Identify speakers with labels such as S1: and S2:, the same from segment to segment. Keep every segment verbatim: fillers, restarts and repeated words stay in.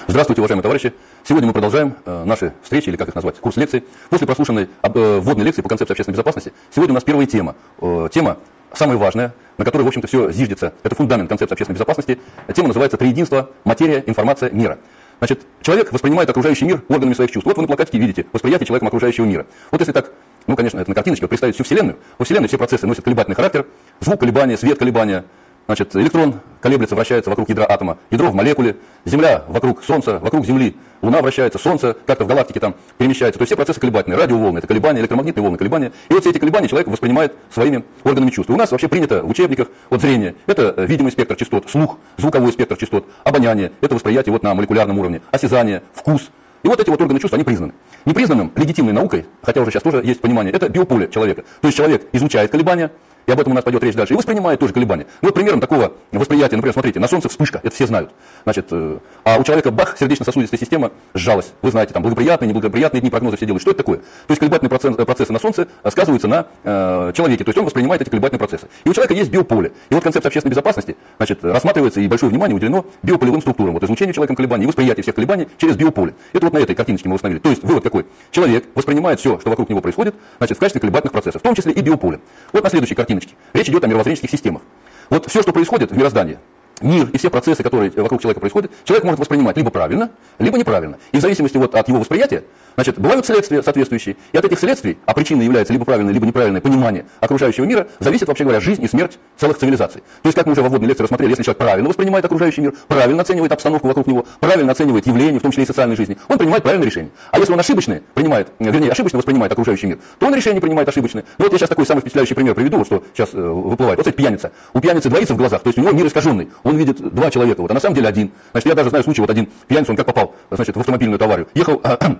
S1: Здравствуйте, уважаемые товарищи. Сегодня мы продолжаем э, наши встречи, или как их назвать, курс лекций. После прослушанной э, вводной лекции по концепции общественной безопасности, сегодня у нас первая тема. Э, тема самая важная, на которой, в общем-то, все зиждется. Это фундамент концепции общественной безопасности. Тема называется «Триединство. Материя, информация, мера». Значит, человек воспринимает окружающий мир органами своих чувств. Вот вы на плакатике видите восприятие человеком окружающего мира. Вот если так, ну, конечно, это на картиночке, представить всю Вселенную. Во Вселенной все процессы носят колебательный характер. Звук колебания, свет колебания. Значит, электрон колеблется, вращается вокруг ядра атома, ядро в молекуле, Земля вокруг Солнца, вокруг Земли, Луна вращается, Солнце как-то в галактике там перемещается. То есть все процессы колебательные, радиоволны, это колебания, электромагнитные волны, колебания. И вот все эти колебания человек воспринимает своими органами чувств. И у нас вообще принято в учебниках вот зрение, это видимый спектр частот, слух, звуковой спектр частот, обоняние, это восприятие вот на молекулярном уровне, осязание, вкус. И вот эти вот органы чувств, они признаны. Непризнанным легитимной наукой, хотя уже сейчас тоже есть понимание, это биополе человека. То есть человек изучает колебания, и об этом у нас пойдет речь дальше, и воспринимает тоже колебания. Ну, вот примером такого восприятия, например, смотрите, на Солнце вспышка, это все знают. Значит, э, а у человека бах, сердечно-сосудистая система сжалась. Вы знаете, там благоприятные, неблагоприятные дни, прогнозы все делают. Что это такое? То есть колебательные процессы, процессы на Солнце сказываются на э, человеке, то есть он воспринимает эти колебательные процессы. И у человека есть биополе. И вот концепция общественной безопасности, значит, рассматривается, и большое внимание уделено биополевым структурам, вот изучению человеком колебаний и восприятие всех колебаний через биополе. Это вот на этой картиночке мы установили. То есть вывод какой? Человек воспринимает все, что вокруг него происходит, значит, в качестве колебательных процессов, в том числе и биополе. Вот на следующей картиночке. Речь идет о мировоззренческих системах. Вот все, что происходит в мироздании, мир и все процессы, которые вокруг человека происходят, человек может воспринимать либо правильно, либо неправильно. И в зависимости вот от его восприятия, значит, бывают следствия соответствующие. И от этих следствий, а причиной является либо правильное, либо неправильное понимание окружающего мира, зависит, вообще говоря, жизнь и смерть целых цивилизаций. То есть, как мы уже во вводной лекции рассмотрели, если человек правильно воспринимает окружающий мир, правильно оценивает обстановку вокруг него, правильно оценивает явления, в том числе и социальной жизни, он принимает правильное решение. А если он ошибочное принимает, вернее, ошибочно воспринимает окружающий мир, то он решение принимает ошибочное. Ну вот я сейчас такой самый впечатляющий пример приведу, вот что сейчас э, выплывает. Вот кстати, пьяница. У пьяницы двоится в глазах, то есть у него мир искаженный. Он видит два человека, вот, а на самом деле один. Значит, я даже знаю случай, вот один пьяница, он как попал, значит, в автомобильную аварию. Ехал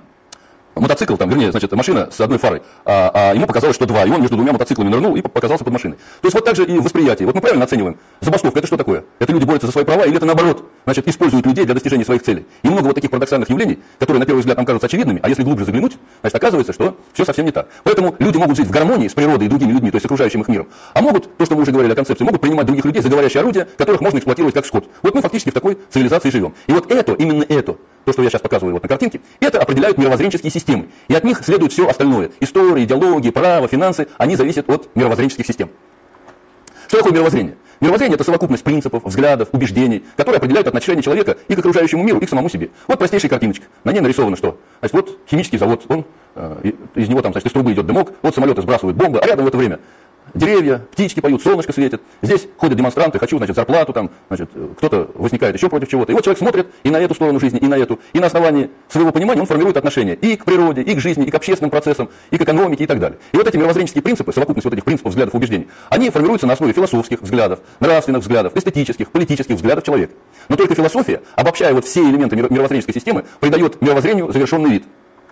S1: мотоцикл, там, вернее, значит, машина с одной фарой, а, а ему показалось, что два, и он между двумя мотоциклами нырнул и показался под машиной. То есть вот так же и в восприятии. Вот мы правильно оцениваем, забастовка, это что такое? Это люди борются за свои права, или это наоборот, значит, используют людей для достижения своих целей? И много вот таких парадоксальных явлений, которые на первый взгляд нам кажутся очевидными, а если глубже заглянуть, значит, оказывается, что все совсем не так. Поэтому люди могут жить в гармонии с природой и другими людьми, то есть с окружающим их миром, а могут, то, что мы уже говорили о концепции, могут принимать других людей за говорящие орудия, которых можно эксплуатировать как скот. Вот мы фактически в такой цивилизации живем. И вот это, именно это, то, что я сейчас показываю вот на картинке, это определяют мировоззренческие системы. И от них следует все остальное. История, идеология, право, финансы, они зависят от мировоззренческих систем. Что такое мировоззрение? Мировоззрение – это совокупность принципов, взглядов, убеждений, которые определяют отношение человека и к окружающему миру, и к самому себе. Вот простейшая картиночка. На ней нарисовано что? Значит, вот химический завод, он, э, из него там, значит, из трубы идет дымок, вот самолеты сбрасывают бомбы, а рядом в это время деревья, птички поют, солнышко светит. Здесь ходят демонстранты, хочу, значит, зарплату, там, значит, кто-то возникает еще против чего-то. И вот человек смотрит и на эту сторону жизни, и на эту. И на основании своего понимания он формирует отношения и к природе, и к жизни, и к общественным процессам, и к экономике, и так далее. И вот эти мировоззренческие принципы, совокупность вот этих принципов, взглядов, убеждений, они формируются на основе философских взглядов, нравственных взглядов, эстетических, политических взглядов человека. Но только философия, обобщая вот все элементы мировоззренческой системы, придает мировоззрению завершенный вид.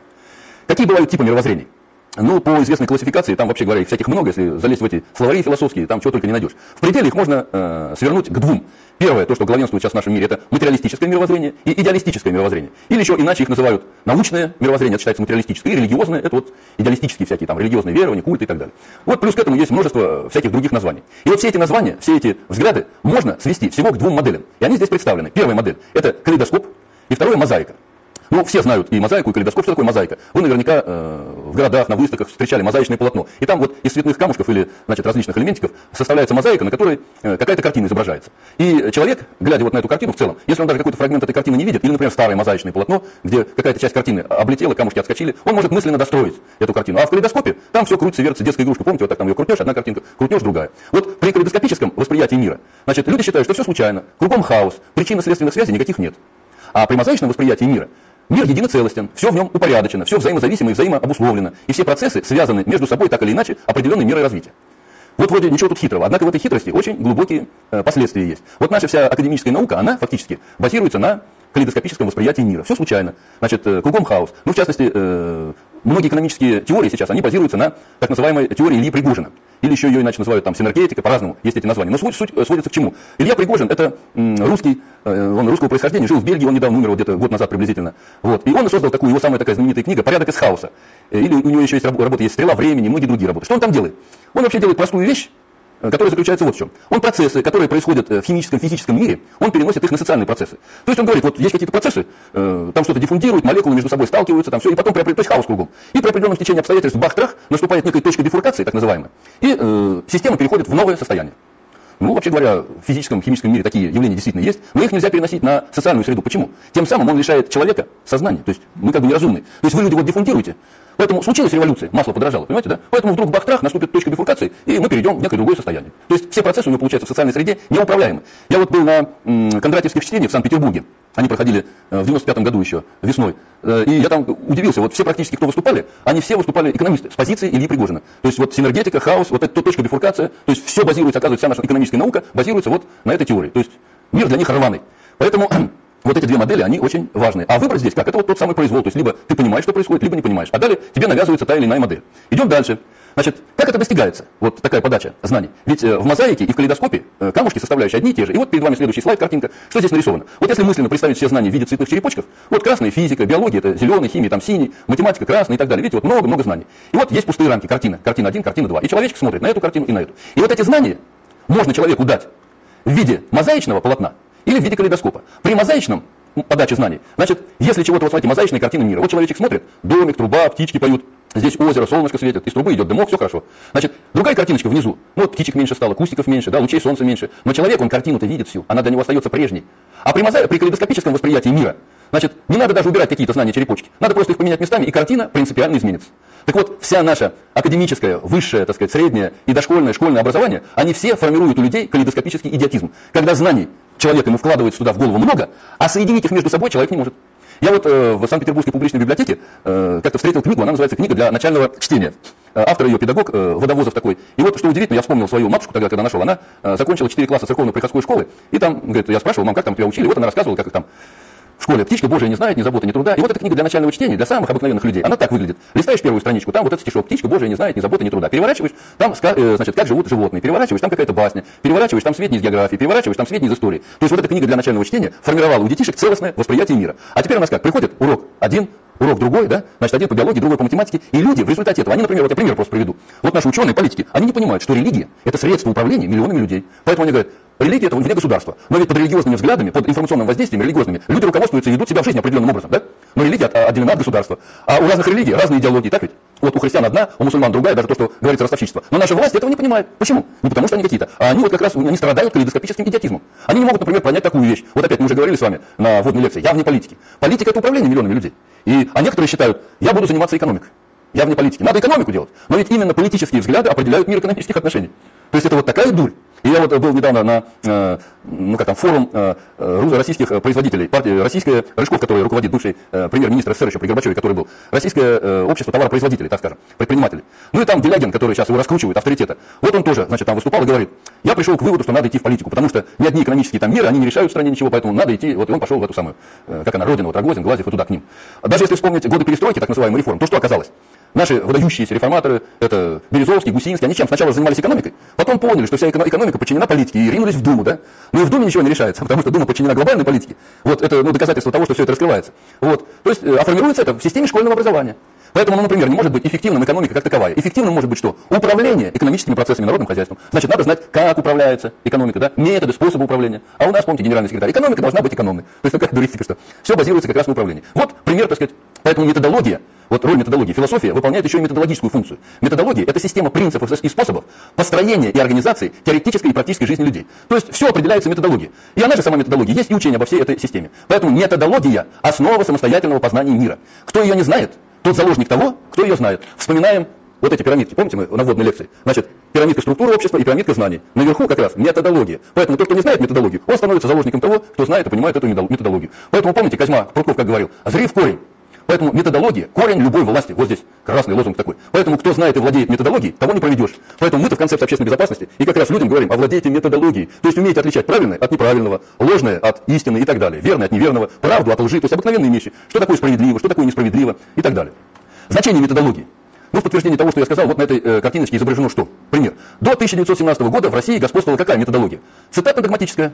S1: Какие бывают типы мировоззрений? Ну, по известной классификации, там, вообще говоря, их всяких много, если залезть в эти словари философские, там чего только не найдешь. В пределе их можно э, свернуть к двум. Первое, то, что главенствует сейчас в нашем мире, это материалистическое мировоззрение и идеалистическое мировоззрение. Или еще иначе их называют научное мировоззрение, это считается материалистическое, и религиозное, это вот идеалистические всякие там религиозные верования, культы и так далее. Вот плюс к этому есть множество всяких других названий. И вот все эти названия, все эти взгляды можно свести всего к двум моделям. И они здесь представлены. Первая модель – это калейдоскоп, и вторая – мозаика. Ну, все знают и мозаику, и калейдоскоп. Что такое мозаика? Вы наверняка э, в городах, на выставках встречали мозаичное полотно. И там вот из цветных камушков или, значит, различных элементиков составляется мозаика, на которой э, какая-то картина изображается. И человек, глядя вот на эту картину в целом, если он даже какой-то фрагмент этой картины не видит, или, например, старое мозаичное полотно, где какая-то часть картины облетела, камушки отскочили, он может мысленно достроить эту картину. А в калейдоскопе там все крутится, вертится, детская игрушка. Помните, вот так там ее крутешь, одна картинка, крутнешь, другая. Вот при калейдоскопическом восприятии мира, значит, люди считают, что все случайно, кругом хаос, причинно-следственных связей никаких нет. А при мозаичном восприятии мира мир единоцелостен, все в нем упорядочено, все взаимозависимо и взаимообусловлено, и все процессы связаны между собой так или иначе определенной мерой развития. Вот вроде ничего тут хитрого, однако в этой хитрости очень глубокие э, последствия есть. Вот наша вся академическая наука, она фактически базируется на калейдоскопическом восприятии мира. Все случайно, значит, э, кругом хаос. Ну, в частности, э, многие экономические теории сейчас, они базируются на так называемой теории Ильи Пригожина. Или еще ее иначе называют там синергетика, по-разному есть эти названия. Но суть, суть сводится к чему? Илья Пригожин – это м, русский, э, он русского происхождения, жил в Бельгии, он недавно умер, вот где-то год назад приблизительно. Вот. И он создал такую, его самая такая знаменитая книга «Порядок из хаоса». Или у него еще есть работа, есть «Стрела времени», многие другие работы. Что он там делает? Он вообще делает простую вещь, который заключается вот в чем. Он процессы, которые происходят в химическом, физическом мире, он переносит их на социальные процессы. То есть он говорит, вот есть какие-то процессы, э, там что-то диффундируют, молекулы между собой сталкиваются, там все, и потом, при, то есть хаос кругом. И при определенном течении обстоятельств, бах-трах, наступает некая точка дифуркации, так называемая, и э, система переходит в новое состояние. Ну, вообще говоря, в физическом, химическом мире такие явления действительно есть, но их нельзя переносить на социальную среду. Почему? Тем самым он лишает человека сознания, то есть мы как бы неразумны. То есть вы люди вот диффундируете. Поэтому случилась революция, масло подорожало, понимаете, да? Поэтому вдруг бах-трах, наступит точка дифуркации, и мы перейдем в некое другое состояние. То есть все процессы у него, получается, в социальной среде неуправляемы. Я вот был на м, кондратьевских чтениях в Санкт-Петербурге, они проходили э, в девяносто пятом году еще, весной, э, и я там удивился, вот все практически, кто выступали, они все выступали экономисты с позиции Ильи Пригожина. То есть вот синергетика, хаос, вот эта точка дифуркация, то есть все базируется, оказывается, вся наша экономическая наука базируется вот на этой теории. То есть мир для них рваный. Поэтому вот эти две модели, они очень важны. А выбор здесь как? Это вот тот самый произвол. То есть либо ты понимаешь, что происходит, либо не понимаешь. А далее тебе навязывается та или иная модель. Идем дальше. Значит, как это достигается? Вот такая подача знаний. Ведь э, в мозаике и в калейдоскопе э, камушки составляющие одни и те же. И вот перед вами следующий слайд, картинка. Что здесь нарисовано? Вот если мысленно представить все знания в виде цветных черепочков, вот красная физика, биология, это зеленый, химия, там синий, математика, красный и так далее. Видите, вот много-много знаний. И вот есть пустые рамки, картина. Картина один, картина два. И человечек смотрит на эту картину и на эту. И вот эти знания можно человеку дать в виде мозаичного полотна или в виде калейдоскопа. При мозаичном подаче знаний. Значит, если чего-то, вот смотрите, мозаичные картины мира. Вот человечек смотрит, домик, труба, птички поют, здесь озеро, солнышко светит, из трубы идет дымок, все хорошо. Значит, другая картиночка внизу. Ну вот птичек меньше стало, кустиков меньше, да, лучей солнца меньше. Но человек, он картину-то видит всю, она для него остается прежней. А при, моза... при калейдоскопическом восприятии мира, значит, не надо даже убирать какие-то знания черепочки. Надо просто их поменять местами, и картина принципиально изменится. Так вот, вся наша академическая, высшее, так сказать, среднее и дошкольное, школьное образование, они все формируют у людей калейдоскопический идиотизм. Когда знаний человек ему вкладывает сюда в голову много, а соединить их между собой человек не может. Я вот э, в Санкт-Петербургской публичной библиотеке э, как-то встретил книгу, она называется «Книга для начального чтения». Э, автор ее педагог, э, Водовозов такой. И вот, что удивительно, я вспомнил свою матушку тогда, когда нашел. Она э, закончила четыре класса церковно-приходской школы, и там, говорит, я спрашивал, мам, как там тебя учили? И вот она рассказывала, как их там в школе птичка Божия не знает ни заботы, ни труда. И вот эта книга для начального чтения, для самых обыкновенных людей. Она так выглядит. Листаешь первую страничку, там вот этот стишок. Птичка Божия не знает ни заботы, ни труда. Переворачиваешь, там, э, значит, как живут животные. Переворачиваешь, там какая-то басня. Переворачиваешь, там сведения из географии. Переворачиваешь, там сведения из истории. То есть вот эта книга для начального чтения формировала у детишек целостное восприятие мира. А теперь у нас как? Приходит урок один, урок другой, да? Значит, один по биологии, другой по математике. И люди в результате этого, они, например, вот я пример просто приведу. Вот наши ученые, политики, они не понимают, что религия – это средство управления миллионами людей. Поэтому они говорят, религия – это вне государства. Но ведь под религиозными взглядами, под информационным воздействием религиозными, люди руководствуются и ведут себя в жизни определенным образом, да? Но религия отделена от государства. А у разных религий разные идеологии, так ведь? Вот у христиан одна, у мусульман другая, даже то, что говорится ростовщичество. Но наша власть этого не понимает. Почему? Не потому что они какие-то, а они вот как раз они страдают калейдоскопическим идиотизмом. Они не могут, например, понять такую вещь. Вот опять мы уже говорили с вами на вводной лекции, я вне политики. Политика – это управление миллионами людей. И, а некоторые считают, я буду заниматься экономикой. Я вне политики. Надо экономику делать. Но ведь именно политические взгляды определяют мир экономических отношений. То есть это вот такая дурь. И я вот был недавно на э, ну, как там, форум э, русско-российских производителей, партии российская, Рыжков, который руководит, бывший э, премьер-министр СССР еще при Горбачеве, который был, российское э, общество товаропроизводителей, так скажем, предпринимателей. Ну и там Делягин, который сейчас его раскручивает, авторитета, вот он тоже, значит, там выступал и говорит, я пришел к выводу, что надо идти в политику, потому что ни одни экономические там меры, они не решают в стране ничего, поэтому надо идти, вот и он пошел в эту самую, э, как она, Родина, вот Рогозин, Глазьев и туда к ним. Даже если вспомнить годы перестройки, так называемой реформ, то что оказалось? Наши выдающиеся реформаторы, это Березовский, Гусинский, они чем? Сначала занимались экономикой, потом поняли, что вся экономика подчинена политике и ринулись в Думу, да? Но и в Думе ничего не решается, потому что Дума подчинена глобальной политике. Вот это ну, доказательство того, что все это раскрывается. Вот. То есть, а формируется это в системе школьного образования. Поэтому, ну, например, не может быть эффективным экономика как таковая. Эффективным может быть что? Управление экономическими процессами, народным хозяйством. Значит, надо знать, как управляется экономика, да? Методы, способы управления. А у нас, помните, генеральный секретарь, экономика должна быть экономной. То есть, ну, как дуристика, что все базируется как раз на управлении. Вот пример, так сказать. Поэтому методология, вот роль методологии, философия выполняет еще и методологическую функцию. Методология – это система принципов и способов построения и организации теоретической и практической жизни людей. То есть все определяется методологией. И она же сама методология, есть и учение обо всей этой системе. Поэтому методология – основа самостоятельного познания мира. Кто ее не знает, тот заложник того, кто ее знает. Вспоминаем вот эти пирамидки, помните, мы на вводной лекции? Значит, пирамидка структуры общества и пирамидка знаний. Наверху как раз методология. Поэтому тот, кто не знает методологию, он становится заложником того, кто знает и понимает эту методологию. Поэтому помните, Козьма Прутков как говорил, зри в корень. Поэтому методология – корень любой власти. Вот здесь красный лозунг такой. Поэтому кто знает и владеет методологией, того не проведешь. Поэтому мы-то в концепции общественной безопасности и как раз людям говорим, овладейте методологией. То есть умейте отличать правильное от неправильного, ложное от истины и так далее, верное от неверного, правду от лжи, то есть обыкновенные вещи. Что такое справедливо, что такое несправедливо и так далее. Значение методологии. Ну, в подтверждение того, что я сказал, вот на этой э, картиночке изображено что? Пример. До тысяча девятьсот семнадцатого года в России господствовала какая методология? Цитатно-догматическая.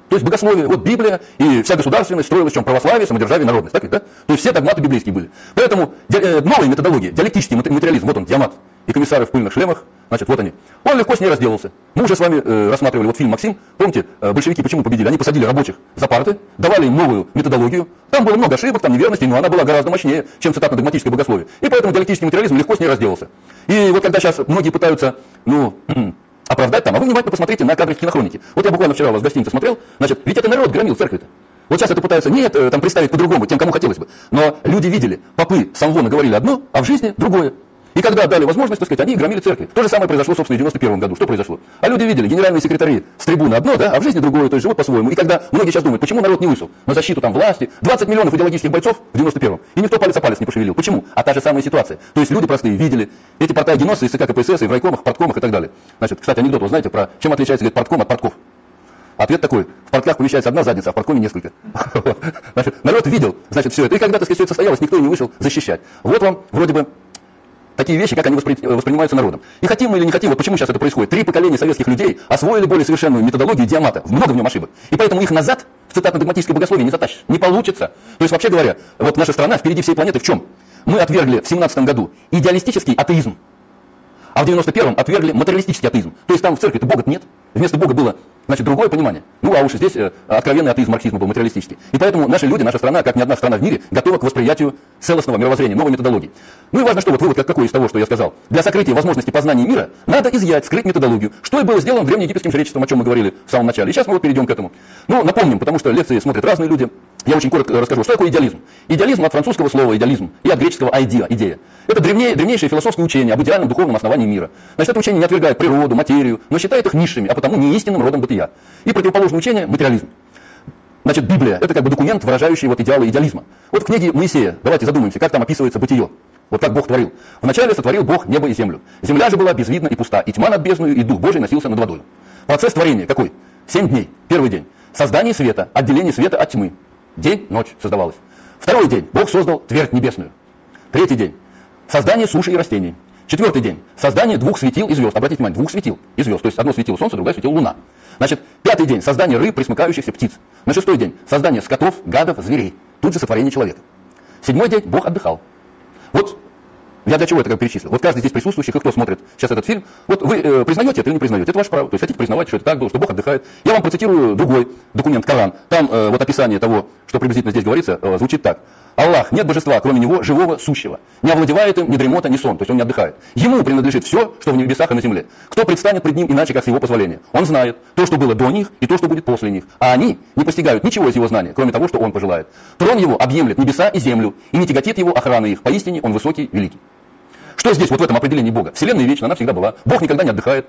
S1: То есть богословие, вот Библия и вся государственность строилась в чем? Православие, самодержавие, народность. Так ведь, да? То есть все догматы библейские были. Поэтому э, новая методология, диалектический материализм, вот он, Диамат, и комиссары в пыльных шлемах, значит, вот они. Он легко с ней разделался. Мы уже с вами э, рассматривали вот фильм «Максим». Помните, э, большевики почему победили? Они посадили рабочих за парты, давали им новую методологию. Там было много ошибок, там неверностей, но она была гораздо мощнее, чем цитатно-догматическое богословие. И поэтому диалектический материализм легко с ней разделался. И вот когда сейчас многие пытаются, ну... оправдать там, а вы внимательно посмотрите на кадры кинохроники. Вот я буквально вчера у вас в гостинице смотрел, значит, ведь это народ громил церковь-то. Вот сейчас это пытаются, нет, там представить по-другому, тем, кому хотелось бы. Но люди видели, попы Самвона говорили одно, а в жизни другое. И когда дали возможность, так сказать, они громили церкви. То же самое произошло, собственно, в девяносто первом году. Что произошло? А люди видели, генеральные секретари с трибуны одно, да, а в жизни другое, то есть живут по-своему. И когда многие сейчас думают, почему народ не вышел на защиту там власти, двадцать миллионов идеологических бойцов в девяносто первом, и никто палец о палец не пошевелил. Почему? А та же самая ситуация. То есть люди простые видели, эти партайденосы из ЦК КПСС, и в райкомах, парткомах и так далее. Значит, кстати, анекдот, вы знаете, про чем отличается, говорит, партком от партков? Ответ такой: в партках помещается одна задница, а в парткоме несколько. Значит, народ видел, значит, все это. И когда, так сказать, все это состоялось, никто не вышел защищать. Вот вам вроде бы такие вещи, как они воспри... воспринимаются народом. И хотим мы или не хотим, вот почему сейчас это происходит. Три поколения советских людей освоили более совершенную методологию Диамата. Много в нем ошибок. И поэтому их назад в цитатно-догматическое богословие не затащишь. Не получится. То есть, вообще говоря, вот наша страна впереди всей планеты в чем? Мы отвергли в семнадцатом году идеалистический атеизм. А в девяносто первом отвергли материалистический атеизм. То есть там в церкви-то Бога нет. Вместо Бога было, значит, другое понимание. Ну, а уж здесь э, откровенный атеизм марксизма был материалистический. И поэтому наши люди, наша страна, как ни одна страна в мире, готова к восприятию целостного мировоззрения, новой методологии. Ну и важно, что вот вывод какой из того, что я сказал. Для сокрытия возможности познания мира надо изъять, скрыть методологию. Что и было сделано древнеегипетским жречеством, о чем мы говорили в самом начале. И сейчас мы вот перейдем к этому. Ну, напомним, потому что лекции смотрят разные люди. Я очень коротко расскажу, что такое идеализм. Идеализм от французского слова идеализм и от греческого idea, идея. Это древнее, древнейшее философское учение об идеальном духовном основании мира. Значит, это учение не отвергает природу, материю, но считает их низшими, а потому не истинным родом бытия. И противоположное учение – материализм. Значит, Библия – это как бы документ, выражающий вот идеалы идеализма. Вот в книге Моисея, давайте задумаемся, как там описывается бытие. Вот как Бог творил. Вначале сотворил Бог небо и землю. Земля же была безвидна и пуста, и тьма над бездною, и Дух Божий носился над водой. Процесс творения какой? Семь дней. Первый день. Создание света, отделение света от тьмы. День, ночь создавалась. Второй день. Бог создал твердь небесную. Третий день. Создание суши и растений. Четвертый день. Создание двух светил и звезд. Обратите внимание, двух светил и звезд. То есть одно светило солнце, другое светило луна. Значит, пятый день. Создание рыб, пресмыкающихся птиц. На шестой день. Создание скотов, гадов, зверей. Тут же сотворение человека. Седьмой день. Бог отдыхал. Вот я для чего это как перечислил? Вот каждый здесь присутствующий, кто смотрит сейчас этот фильм, вот вы э, признаете это или не признаете? Это ваше право. То есть хотите признавать, что это так было, что Бог отдыхает. Я вам процитирую другой документ, Коран. Там э, вот описание того, что приблизительно здесь говорится, э, звучит так. Аллах, нет божества, кроме него, живого, сущего. Не овладевает им ни дремота, ни сон, то есть он не отдыхает. Ему принадлежит все, что в небесах и на земле. Кто предстанет пред ним иначе, как с его позволения? Он знает то, что было до них, и то, что будет после них. А они не постигают ничего из его знания, кроме того, что он пожелает. Трон его объемлет небеса и землю, и не тяготит его охрана их. Поистине он высокий, великий. Что здесь, вот в этом определении Бога? Вселенная вечна, она всегда была. Бог никогда не отдыхает.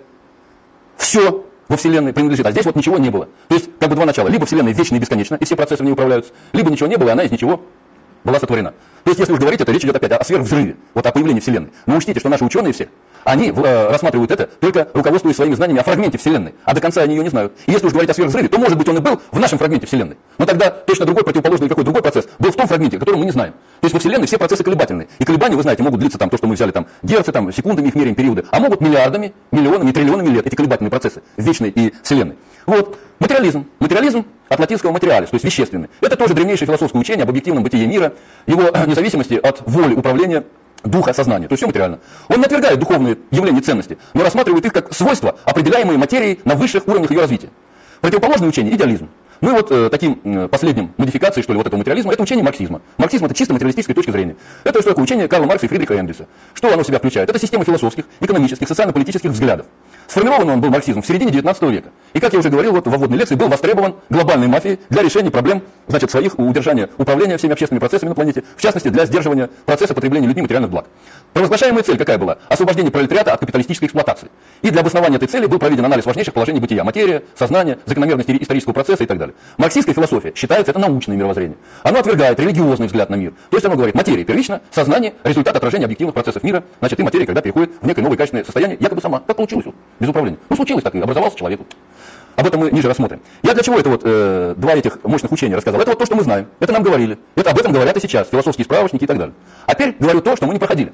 S1: Все во Вселенной принадлежит, а здесь вот ничего не было. То есть, как бы два начала. Либо Вселенная вечна и бесконечна, и все процессы в ней управляются, либо ничего не было, и она из ничего была сотворена. То есть, если уж говорить, это речь идет опять о сверхвзрыве, вот о появлении Вселенной. Но учтите, что наши ученые все, они э, рассматривают это только руководствуясь своими знаниями о фрагменте Вселенной, а до конца они ее не знают. И если уж говорить о сверхвзрыве, то, может быть, он и был в нашем фрагменте Вселенной. Но тогда точно другой, противоположный какой другой процесс был в том фрагменте, который мы не знаем. То есть во Вселенной все процессы колебательные. И колебания, вы знаете, могут длиться там, то, что мы взяли там, герцы, там, секундами их меряем, периоды, а могут миллиардами, миллионами, триллионами лет эти колебательные процессы в вечной и Вселенной. Вот. Материализм. Материализм от латинского материалис, то есть вещественный. Это тоже древнейшее философское учение об объективном бытие мира, его независимости от воли управления духа сознания, то есть все материально. Он не отвергает духовные явления ценности, но рассматривает их как свойства, определяемые материей на высших уровнях ее развития. Противоположное учение – идеализм. Мы вот э, таким э, последним модификацией, что ли, вот этого материализма, это учение марксизма. Марксизм – это чисто материалистическая точка зрения. Это что такое учение Карла Маркса и Фридриха Энгельса. Что оно в себя включает? Это система философских, экономических, социально-политических взглядов. Сформирован он был марксизм в середине девятнадцатого века. И, как я уже говорил вот во вводной лекции, был востребован глобальной мафией для решения проблем, значит, своих, удержания управления всеми общественными процессами на планете, в частности, для сдерживания процесса потребления людьми материальных благ. Провозглашаемая цель какая была? Освобождение пролетариата от капиталистической эксплуатации. И для обоснования этой цели был проведен анализ важнейших положений бытия: материя, сознание, закономерности исторического процесса и так далее. Марксистская философия считается это научное мировоззрение. Оно отвергает религиозный взгляд на мир. То есть оно говорит, материя первична, сознание – результат отражения объективных процессов мира. Значит, и материя, когда переходит в некое новое качественное состояние, якобы сама. Как получилось? Без управления. Ну, случилось так, и образовался человек. Об этом мы ниже рассмотрим. Я для чего это вот э, два этих мощных учения рассказал? Это вот то, что мы знаем. Это нам говорили. Это об этом говорят и сейчас. Философские справочники и так далее. А теперь говорю то, что мы не проходили.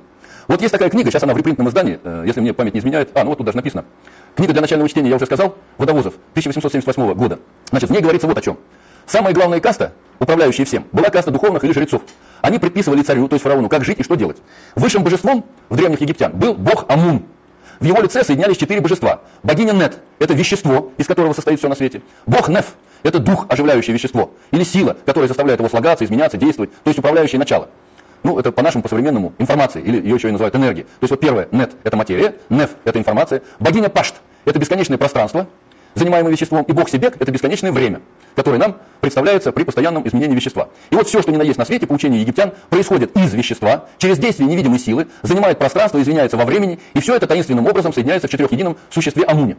S1: Вот есть такая книга, сейчас она в репринтном издании, если мне память не изменяет. А, ну вот тут даже написано. Книга для начального чтения, я уже сказал, Водовозов, тысяча восемьсот семьдесят восьмого года. Значит, в ней говорится вот о чем. Самая главная каста, управляющая всем, была каста духовных или жрецов. Они предписывали царю, то есть фараону, как жить и что делать. Высшим божеством в древних египтян был бог Амун. В его лице соединялись четыре божества. Богиня Нет – это вещество, из которого состоит все на свете. Бог Неф – это дух, оживляющее вещество. Или сила, которая заставляет его слагаться, изменяться, действовать. То есть управляющее начало. Ну, это по-нашему, по-современному, информация, или ее еще и называют энергией. То есть вот первое, Нет – это материя, Неф – это информация. Богиня Пашт – это бесконечное пространство, занимаемое веществом. И бог Себек – это бесконечное время, которое нам представляется при постоянном изменении вещества. И вот все, что ни на есть на свете, по учению египтян, происходит из вещества, через действие невидимой силы, занимает пространство, изменяется во времени, и все это таинственным образом соединяется в четырехедином существе Амуне.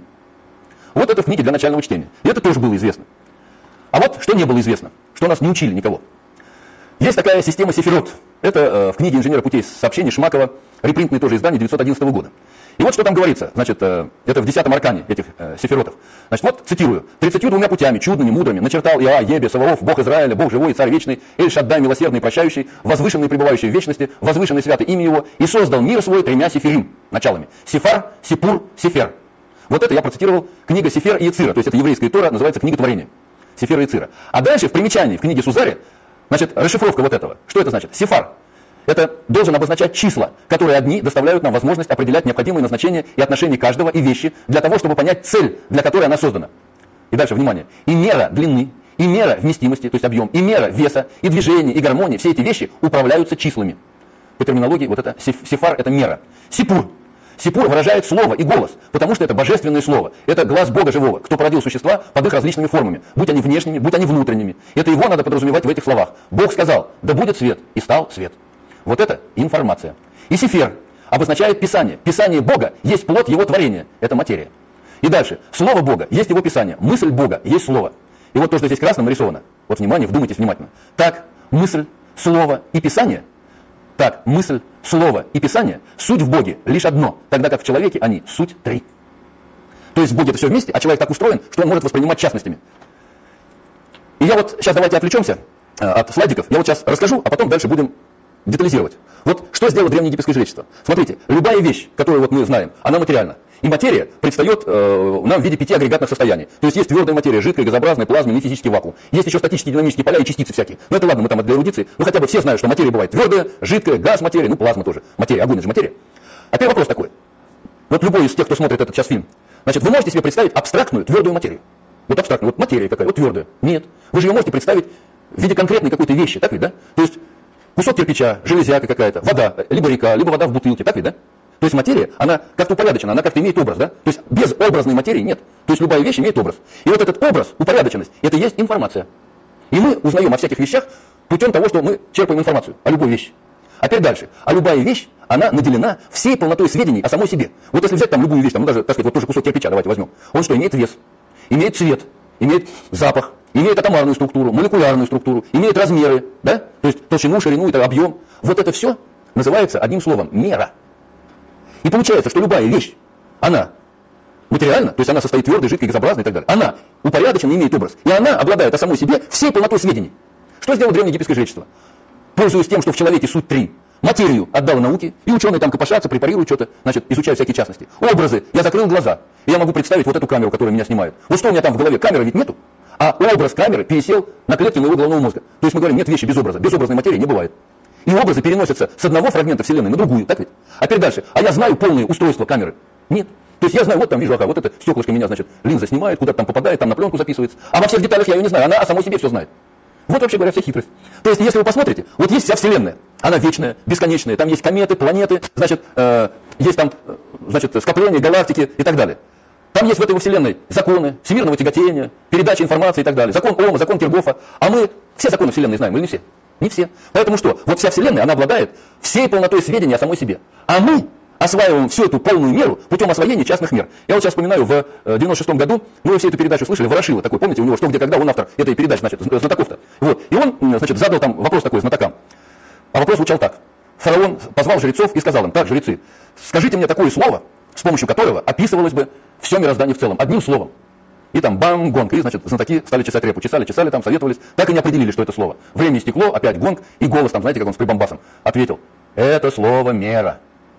S1: Вот это в книге для начального чтения. И это тоже было известно. А вот что не было известно, что нас не учили никого. Есть такая система сефирот. Это э, в книге инженера путей сообщений Шмакова, репринтное тоже издание девятьсот одиннадцатого года. И вот что там говорится, значит, э, это в десятом аркане этих э, сефиротов. Значит, вот цитирую. «Тридцатью двумя путями, чудными, мудрыми, начертал Иа, Ебе, Саваоф, Бог Израиля, Бог живой, Царь вечный, Эль-Шаддай, милосердный, прощающий, возвышенный, пребывающий в вечности, возвышенный святый имя его, и создал мир свой тремя сефирим, началами. Сефар, Сепур, Сефер». Вот это я процитировал книга Сефер и Ецира, то есть это еврейская Тора, называется книга творения. Сефер и Ецира. А дальше в примечании, в книге Сузари, значит, расшифровка вот этого. Что это значит? Сефар. Это должен обозначать числа, которые одни доставляют нам возможность определять необходимые назначения и отношения каждого и вещи для того, чтобы понять цель, для которой она создана. И дальше, внимание. И мера длины, и мера вместимости, то есть объем, и мера веса, и движения, и гармонии, все эти вещи управляются числами. По терминологии вот это сефар – это мера. Сипур. Сипур выражает слово и голос, потому что это божественное слово. Это глаз Бога живого, кто породил существа под их различными формами, будь они внешними, будь они внутренними. Это его надо подразумевать в этих словах. Бог сказал: да будет свет, и стал свет. Вот это информация. И сефер обозначает Писание. Писание Бога есть плод его творения. Это материя. И дальше. Слово Бога есть его Писание. Мысль Бога есть слово. И вот то, что здесь красным нарисовано. Вот внимание, вдумайтесь внимательно. Так, мысль, слово и Писание. Так, мысль, слово и Писание. Суть в Боге лишь одно. Тогда как в человеке они суть три. То есть в Боге это все вместе, а человек так устроен, что он может воспринимать частностями. И я вот сейчас давайте отвлечемся от слайдиков. Я вот сейчас расскажу, а потом дальше будем детализировать. Вот что сделало древнеегипетское жречество. Смотрите, любая вещь, которую вот мы знаем, она материальна. И материя предстает э, нам в виде пяти агрегатных состояний. То есть есть твердая материя, жидкая, газообразная, плазменная и физический вакуум. Есть еще статические динамические поля и частицы всякие. Ну это ладно, мы там для эрудиции. Ну хотя бы все знают, что материя бывает твердая, жидкая, газ материя, ну плазма тоже. Материя, огонь, это же материя. А теперь вопрос такой. Вот любой из тех, кто смотрит этот сейчас фильм, значит, вы можете себе представить абстрактную твердую материю. Вот абстрактную, вот материя какая, вот твердая. Нет. Вы же ее можете представить в виде конкретной какой-то вещи, так ведь, да? То есть кусок кирпича, железяка какая-то, вода, либо река, либо вода в бутылке, так ведь, да? То есть материя, она как-то упорядочена, она как-то имеет образ, да? То есть без образной материи нет. То есть любая вещь имеет образ. И вот этот образ, упорядоченность, это и есть информация. И мы узнаем о всяких вещах путем того, что мы черпаем информацию о любой вещи. А теперь дальше. А любая вещь, она наделена всей полнотой сведений о самой себе. Вот если взять там любую вещь, там, ну даже, так сказать, вот тоже кусок кирпича, давайте возьмем. Он что, имеет вес, имеет цвет, имеет запах, имеет атомарную структуру, молекулярную структуру, имеет размеры, да? То есть толщину, ширину, это объем. Вот это все называется одним словом мера. И получается, что любая вещь, она материальна, то есть она состоит твердой, жидкой, газообразной и так далее. Она упорядочена, имеет образ. И она обладает о самой себе всей полнотой сведений. Что сделало древнеегипетское жречество? Пользуясь тем, что в человеке суть три. Материю отдало науке, и ученые там копошатся, препарируют что-то, значит, изучают всякие частности. Образы. Я закрыл глаза, и я могу представить вот эту камеру, которая меня снимает. Вот что у меня там в голове? Камеры ведь нету. А образ камеры пересел на клетки моего головного мозга. То есть мы говорим, нет вещи без образа. Безобразной материи не бывает. И образы переносятся с одного фрагмента Вселенной на другую, так ведь? А теперь дальше. А я знаю полное устройство камеры? Нет. То есть я знаю, вот там вижу, ага, вот это стеклышко меня, значит, линза снимает, куда-то там попадает, там на пленку записывается. А во всех деталях я ее не знаю, она о самой себе все знает. Вот вообще говоря, вся хитрость. То есть если вы посмотрите, вот есть вся Вселенная, она вечная, бесконечная, там есть кометы, планеты, значит, э, есть там, э, значит, скопления, галактики и так далее. Там есть в этой Вселенной законы всемирного тяготения, передача информации и так далее. Закон Ома, закон Киргофа. А мы все законы Вселенной знаем или не все? Не все. Поэтому что? Вот вся Вселенная, она обладает всей полнотой сведений о самой себе. А мы осваиваем всю эту полную меру путем освоения частных мер. Я вот сейчас вспоминаю, в девяносто шестом году, ну вы все эту передачу слышали, Ворошилов такой, помните, у него «Что, где, когда», он автор этой передачи, значит, знатоков-то. Вот. И он, значит, задал там вопрос такой знатокам. А вопрос звучал так. Фараон позвал жрецов и сказал им: так, жрецы, скажите мне такое слово, с помощью которого описывалось бы все мироздание в целом, одним словом. И там бам, гонг, и, значит, знатоки стали чесать репу, чесали, чесали, там, советовались, так и не определили, что это слово. Время истекло, опять гонг, и голос там, знаете, как он с прибамбасом, ответил: это слово мера.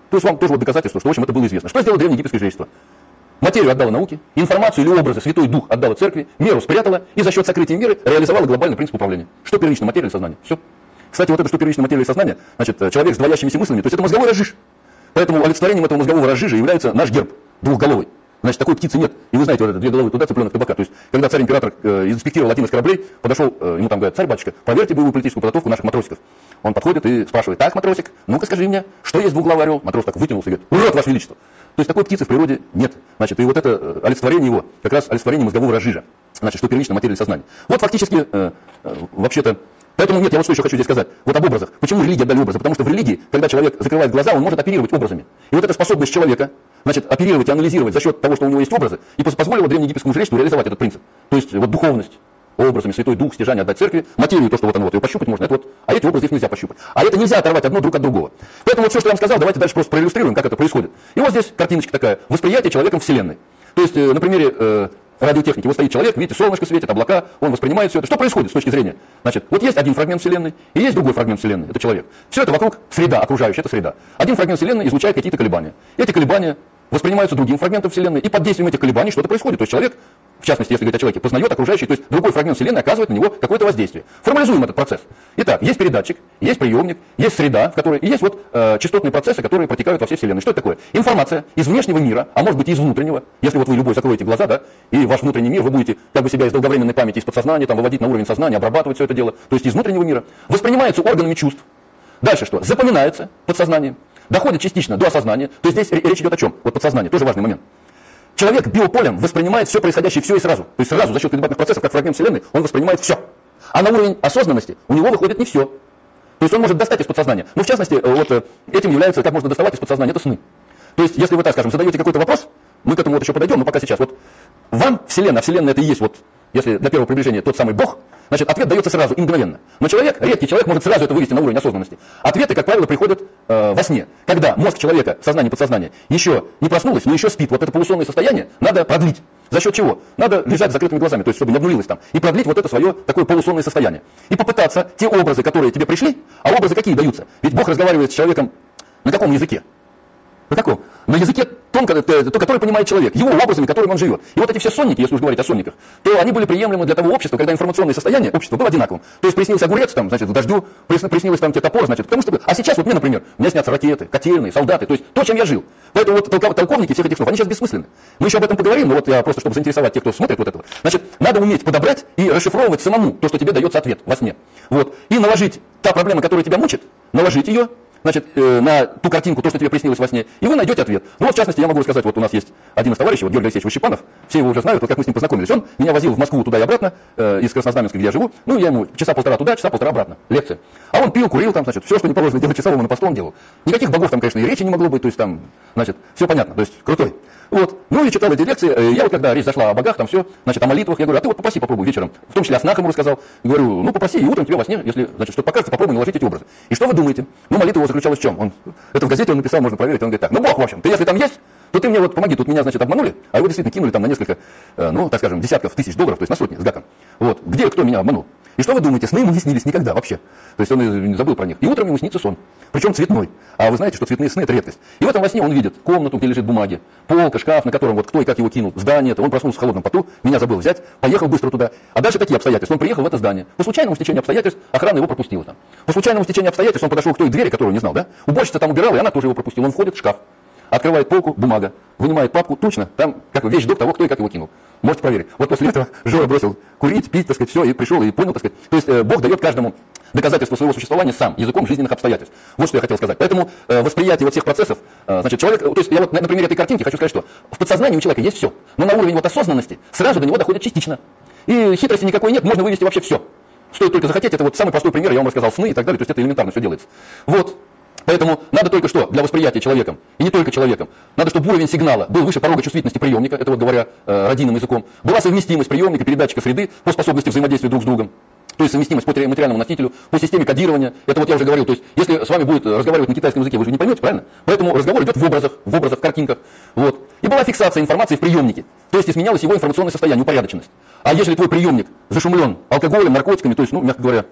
S1: То есть вам тоже вот доказательство, что в общем это было известно. Что сделало древнеегипетское жречество? Материю отдало науке, информацию или образы Святой Дух отдало церкви, меру спрятала и за счет сокрытия меры реализовала глобальный принцип управления. Что первично, материя или сознание? Все. Кстати, вот это, что первично, материя или сознание, значит, человек с двоящимися мыслями, то есть это мозговой разжиж. Поэтому олицетворением этого мозгового разжижа является наш герб, двухголовый. Значит, такой птицы нет. И вы знаете, вот это, две головы туда, цыпленок табака. То есть, когда царь-император э, инспектировал один из кораблей, подошел, э, ему там говорят: царь-батюшка, проверьте боевую политическую подготовку наших матросиков. Он подходит и спрашивает: так, матросик, ну-ка скажи мне, что есть двуглавый орел? Матрос так вытянулся и говорит: урод, ваше величество. То есть, такой птицы в природе нет. Значит, и вот это э, олицетворение его, как раз олицетворение мозгового разжижа. Значит, что первично, материя или сознание. Вот фактически, э, э, вообще-то, поэтому нет, я вот что еще хочу здесь сказать. Вот об образах. Почему религия отдали образы? Потому что в религии, когда человек закрывает глаза, он может оперировать образами. И вот эта способность человека, значит, оперировать и анализировать за счет того, что у него есть образы, и позволила древнеегипетскому жречеству реализовать этот принцип. То есть вот духовность, образами, Святой Дух, стяжание отдать церкви, материю, то, что вот оно вот, ее пощупать можно, это вот, а эти образы их нельзя пощупать. А это нельзя оторвать одно друг от другого. Поэтому вот все, что я вам сказал, давайте дальше просто проиллюстрируем, как это происходит. И вот здесь картиночка такая: восприятие человеком Вселенной. То есть, на примере э, радиотехники, вот стоит человек, видите, солнышко светит, облака, он воспринимает все это. Что происходит с точки зрения? Значит, вот есть один фрагмент Вселенной, и есть другой фрагмент Вселенной, это человек. Все это вокруг среда, окружающая, это среда. Один фрагмент Вселенной излучает какие-то колебания. Эти колебания воспринимаются другим фрагментом Вселенной, и под действием этих колебаний что-то происходит. То есть человек, в частности, если говорить о человеке, познает окружающий, то есть другой фрагмент Вселенной оказывает на него какое-то воздействие. Формализуем этот процесс. Итак, есть передатчик, есть приемник, есть среда, в которой, и есть вот э, частотные процессы, которые протекают во всей Вселенной. Что это такое? Информация из внешнего мира, а может быть и из внутреннего. Если вот вы любой закроете глаза, да, и ваш внутренний мир, вы будете как бы себя из долговременной памяти, из подсознания, там, выводить на уровень сознания, обрабатывать все это дело, то есть из внутреннего мира, воспринимается органами чувств. Дальше что? Запоминается подсознанием, доходит частично до осознания. То есть здесь речь идет о чем? Вот подсознание, тоже важный момент. Человек биополем воспринимает все происходящее, все и сразу. То есть сразу за счет колебательных процессов, как фрагмент Вселенной, он воспринимает все. А на уровень осознанности у него выходит не все. То есть он может достать из подсознания. Ну, в частности, вот этим является, как можно доставать из подсознания, это сны. То есть, если вы, так скажем, задаете какой-то вопрос, мы к этому вот еще подойдем, но пока сейчас. Вот вам Вселенная, а Вселенная это и есть, вот, если для первого приближения тот самый Бог, значит, ответ дается сразу и мгновенно. Но человек, редкий человек, может сразу это вывести на уровень осознанности. Ответы, как правило, приходят э, во сне. Когда мозг человека, сознание, подсознание, еще не проснулось, но еще спит. Вот это полусонное состояние надо продлить. За счет чего? Надо лежать с закрытыми глазами, то есть чтобы не обнулилось там. И продлить вот это свое такое полусонное состояние. И попытаться те образы, которые тебе пришли, а образы какие даются? Ведь Бог разговаривает с человеком на каком языке? На каком? На языке тонко, то, который понимает человек, его образами, которыми он живет. И вот эти все сонники, если уж говорить о сонниках, то они были приемлемы для того общества, когда информационное состояние общества было одинаковым. То есть приснился огурец, там, значит, к дождю, приснилось там тебе топор, значит, потому что... А сейчас вот мне, например, мне снятся ракеты, котельные, солдаты, то есть то, чем я жил. Поэтому вот толковники всех этих снов, они сейчас бессмысленны. Мы еще об этом поговорим, но вот я просто, чтобы заинтересовать тех, кто смотрит вот этого. Значит, надо уметь подобрать и расшифровывать самому то, что тебе дается ответ во сне. Вот. И наложить та проблема, которая тебя мучит, наложить ее, значит, э, на ту картинку, то, что тебе приснилось во сне, и вы найдете ответ. Ну вот, в частности, я могу рассказать, вот у нас есть один из товарищей, вот Георгий Алексеевич Щепанов, все его уже знают, вот как мы с ним познакомились. Он меня возил в Москву туда и обратно, э, из Краснознаменска, где я живу, ну, я ему часа полтора туда, часа полтора обратно, лекция. А он пил, курил там, значит, все, что не положено делать часовым, на посту он делал. Никаких богов там, конечно, и речи не могло быть, то есть там, значит, все понятно, то есть крутой. Вот, ну и читал эти лекции, э, я вот когда речь зашла о богах, там все, значит, о молитвах, я говорю: а ты вот попроси, попробуй вечером, в том числе о снах ему рассказал, говорю: ну попроси, и утром тебе во сне, если, значит, что покажется, попробуй наложить эти образы. И что вы думаете? Ну, молитва его заключалась в чем? Он, это в газете он написал, можно проверить, он говорит так: ну Бог, в общем, ты если там есть, то ты мне вот помоги, тут меня, значит, обманули, а его действительно кинули там на несколько, э, ну, так скажем, десятков тысяч долларов, то есть на сотни с гаком. Вот, где, кто меня обманул? И что вы думаете, сны ему не снились никогда вообще. То есть он не забыл про них. И утром ему снится сон, причем цветной. А вы знаете, что цветные сны — это редкость. И в этом во сне он видит комнату, где лежит бумаги, полка, шкаф, на котором вот кто и как его кинул, здание это. Он проснулся в холодном поту, меня забыл взять, поехал быстро туда. А дальше такие обстоятельства. Он приехал в это здание. По случайному стечению обстоятельств охрана его пропустила там. По случайному стечению обстоятельств он подошел к той двери, которую не знал, да? Уборщица там убирала, и она тоже его пропустила. Он входит в шкаф, открывает полку, бумага, вынимает папку, точно, там как бы вещдок того, кто и как его кинул. Можете проверить. Вот после этого Жора бросил курить, пить, так сказать, все, и пришел, и понял, так сказать. То есть э, Бог дает каждому доказательство своего существования сам, языком жизненных обстоятельств. Вот что я хотел сказать. Поэтому э, восприятие вот всех процессов, э, значит, человек, то есть я вот на, на примере этой картинки хочу сказать, что в подсознании у человека есть все, но на уровень вот осознанности сразу до него доходит частично. И хитрости никакой нет, можно вывести вообще все. Стоит только захотеть, это вот самый простой пример, я вам рассказал, сны и так далее, то есть это элементарно все делается. Вот. Поэтому надо только что для восприятия человеком, и не только человеком, надо, чтобы уровень сигнала был выше порога чувствительности приемника, это вот говоря э, родийным языком, была совместимость приемника, передатчика среды по способности взаимодействия друг с другом, то есть совместимость по материальному носителю, по системе кодирования, это вот я уже говорил, то есть если с вами будет разговаривать на китайском языке, вы же не поймете, правильно? Поэтому разговор идет в образах, в образах, в картинках, вот. И была фиксация информации в приемнике, то есть изменялось его информационное состояние, упорядоченность. А если твой приемник зашумлен алкоголем, наркотиками, то есть, ну, мягко говоря,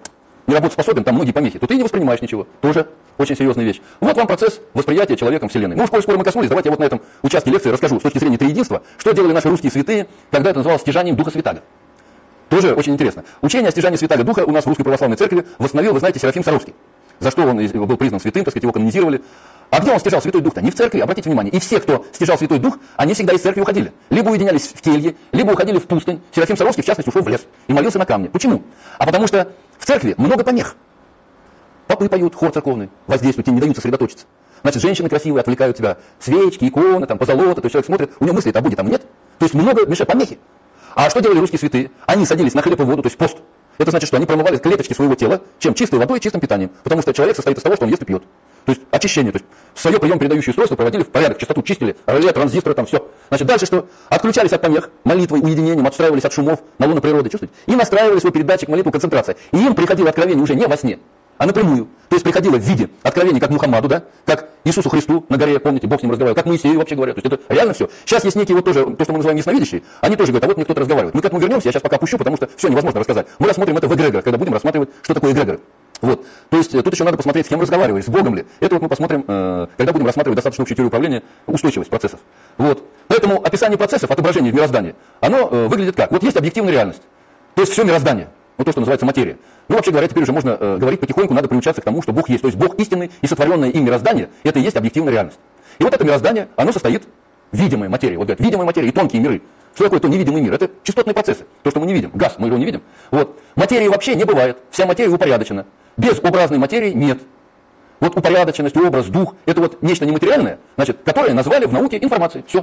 S1: не работоспособен, там многие помехи, то ты не воспринимаешь ничего. Тоже очень серьезная вещь. Вот вам процесс восприятия человеком Вселенной. Ну, скоро, скоро мы коснулись, давайте я вот на этом участке лекции расскажу с точки зрения триединства, что делали наши русские святые, когда это называлось стяжанием Духа Святаго. Тоже очень интересно. Учение о стяжании Святаго Духа у нас в Русской Православной Церкви восстановил, вы знаете, Серафим Саровский. За что он был признан святым, так сказать, его канонизировали. А где он стяжал Святой Дух-то? Не в церкви, обратите внимание. И все, кто стяжал Святой Дух, они всегда из церкви уходили. Либо уединялись в келье, либо уходили в пустынь. Серафим Саровский, в частности, ушел в лес и молился на камне. Почему? А потому что в церкви много помех. Попы поют, хор церковный, воздействуют, тебе не дают сосредоточиться. Значит, женщины красивые отвлекают тебя. Свечки, иконы, там, позолота, то есть человек смотрит, у него мысли о Боге там нет. То есть много мешает помехи. А что делали русские святые? Они садились на хлеб и воду, то есть пост. Это значит, что они промывали клеточки своего тела, чем чистой водой и чистым питанием. Потому что человек состоит из того, что он ест и пьет. То есть очищение. То есть свое прием-передающее устройство проводили в порядок, чистоту чистили, реле, транзисторы, там все. Значит, дальше что? Отключались от помех, молитвой, уединением, отстраивались от шумов, на лоно природы, чувствуете? И настраивали свой передатчик, молитву, концентрация. И им приходило откровение уже не во сне, а напрямую. То есть приходило в виде откровений, как Мухаммаду, да, как Иисусу Христу на горе, помните, Бог с ним разговаривал, как Моисею, вообще говоря. То есть это реально все. Сейчас есть некие вот тоже, то, что мы называем ясновидящие, они тоже говорят, а вот мне кто-то разговаривает. Мы к этому вернемся, я сейчас пока пущу, потому что все невозможно рассказать. Мы рассмотрим это в эгрегорах, когда будем рассматривать, что такое эгрегоры. Вот. То есть тут еще надо посмотреть, с кем разговаривали, с Богом ли. Это вот мы посмотрим, э, когда будем рассматривать достаточно общую теорию управления, устойчивость процессов. Вот. Поэтому описание процессов, отображение в мироздании, оно э, выглядит как? Вот есть объективная реальность, то есть все мироздание. Вот то, что называется материя. Ну, вообще говоря, теперь уже можно э, говорить потихоньку, надо приучаться к тому, что Бог есть. То есть Бог истинный и сотворенное им мироздание, это и есть объективная реальность. И вот это мироздание, оно состоит в видимой материи. Вот говорят, видимая материя и тонкие миры. Что такое то невидимый мир? Это частотные процессы. То, что мы не видим. Газ, мы его не видим. Вот. Материи вообще не бывает. Вся материя упорядочена. Без образной материи нет. Вот упорядоченность, образ, дух, это вот нечто нематериальное, значит, которое назвали в науке информацией. Все.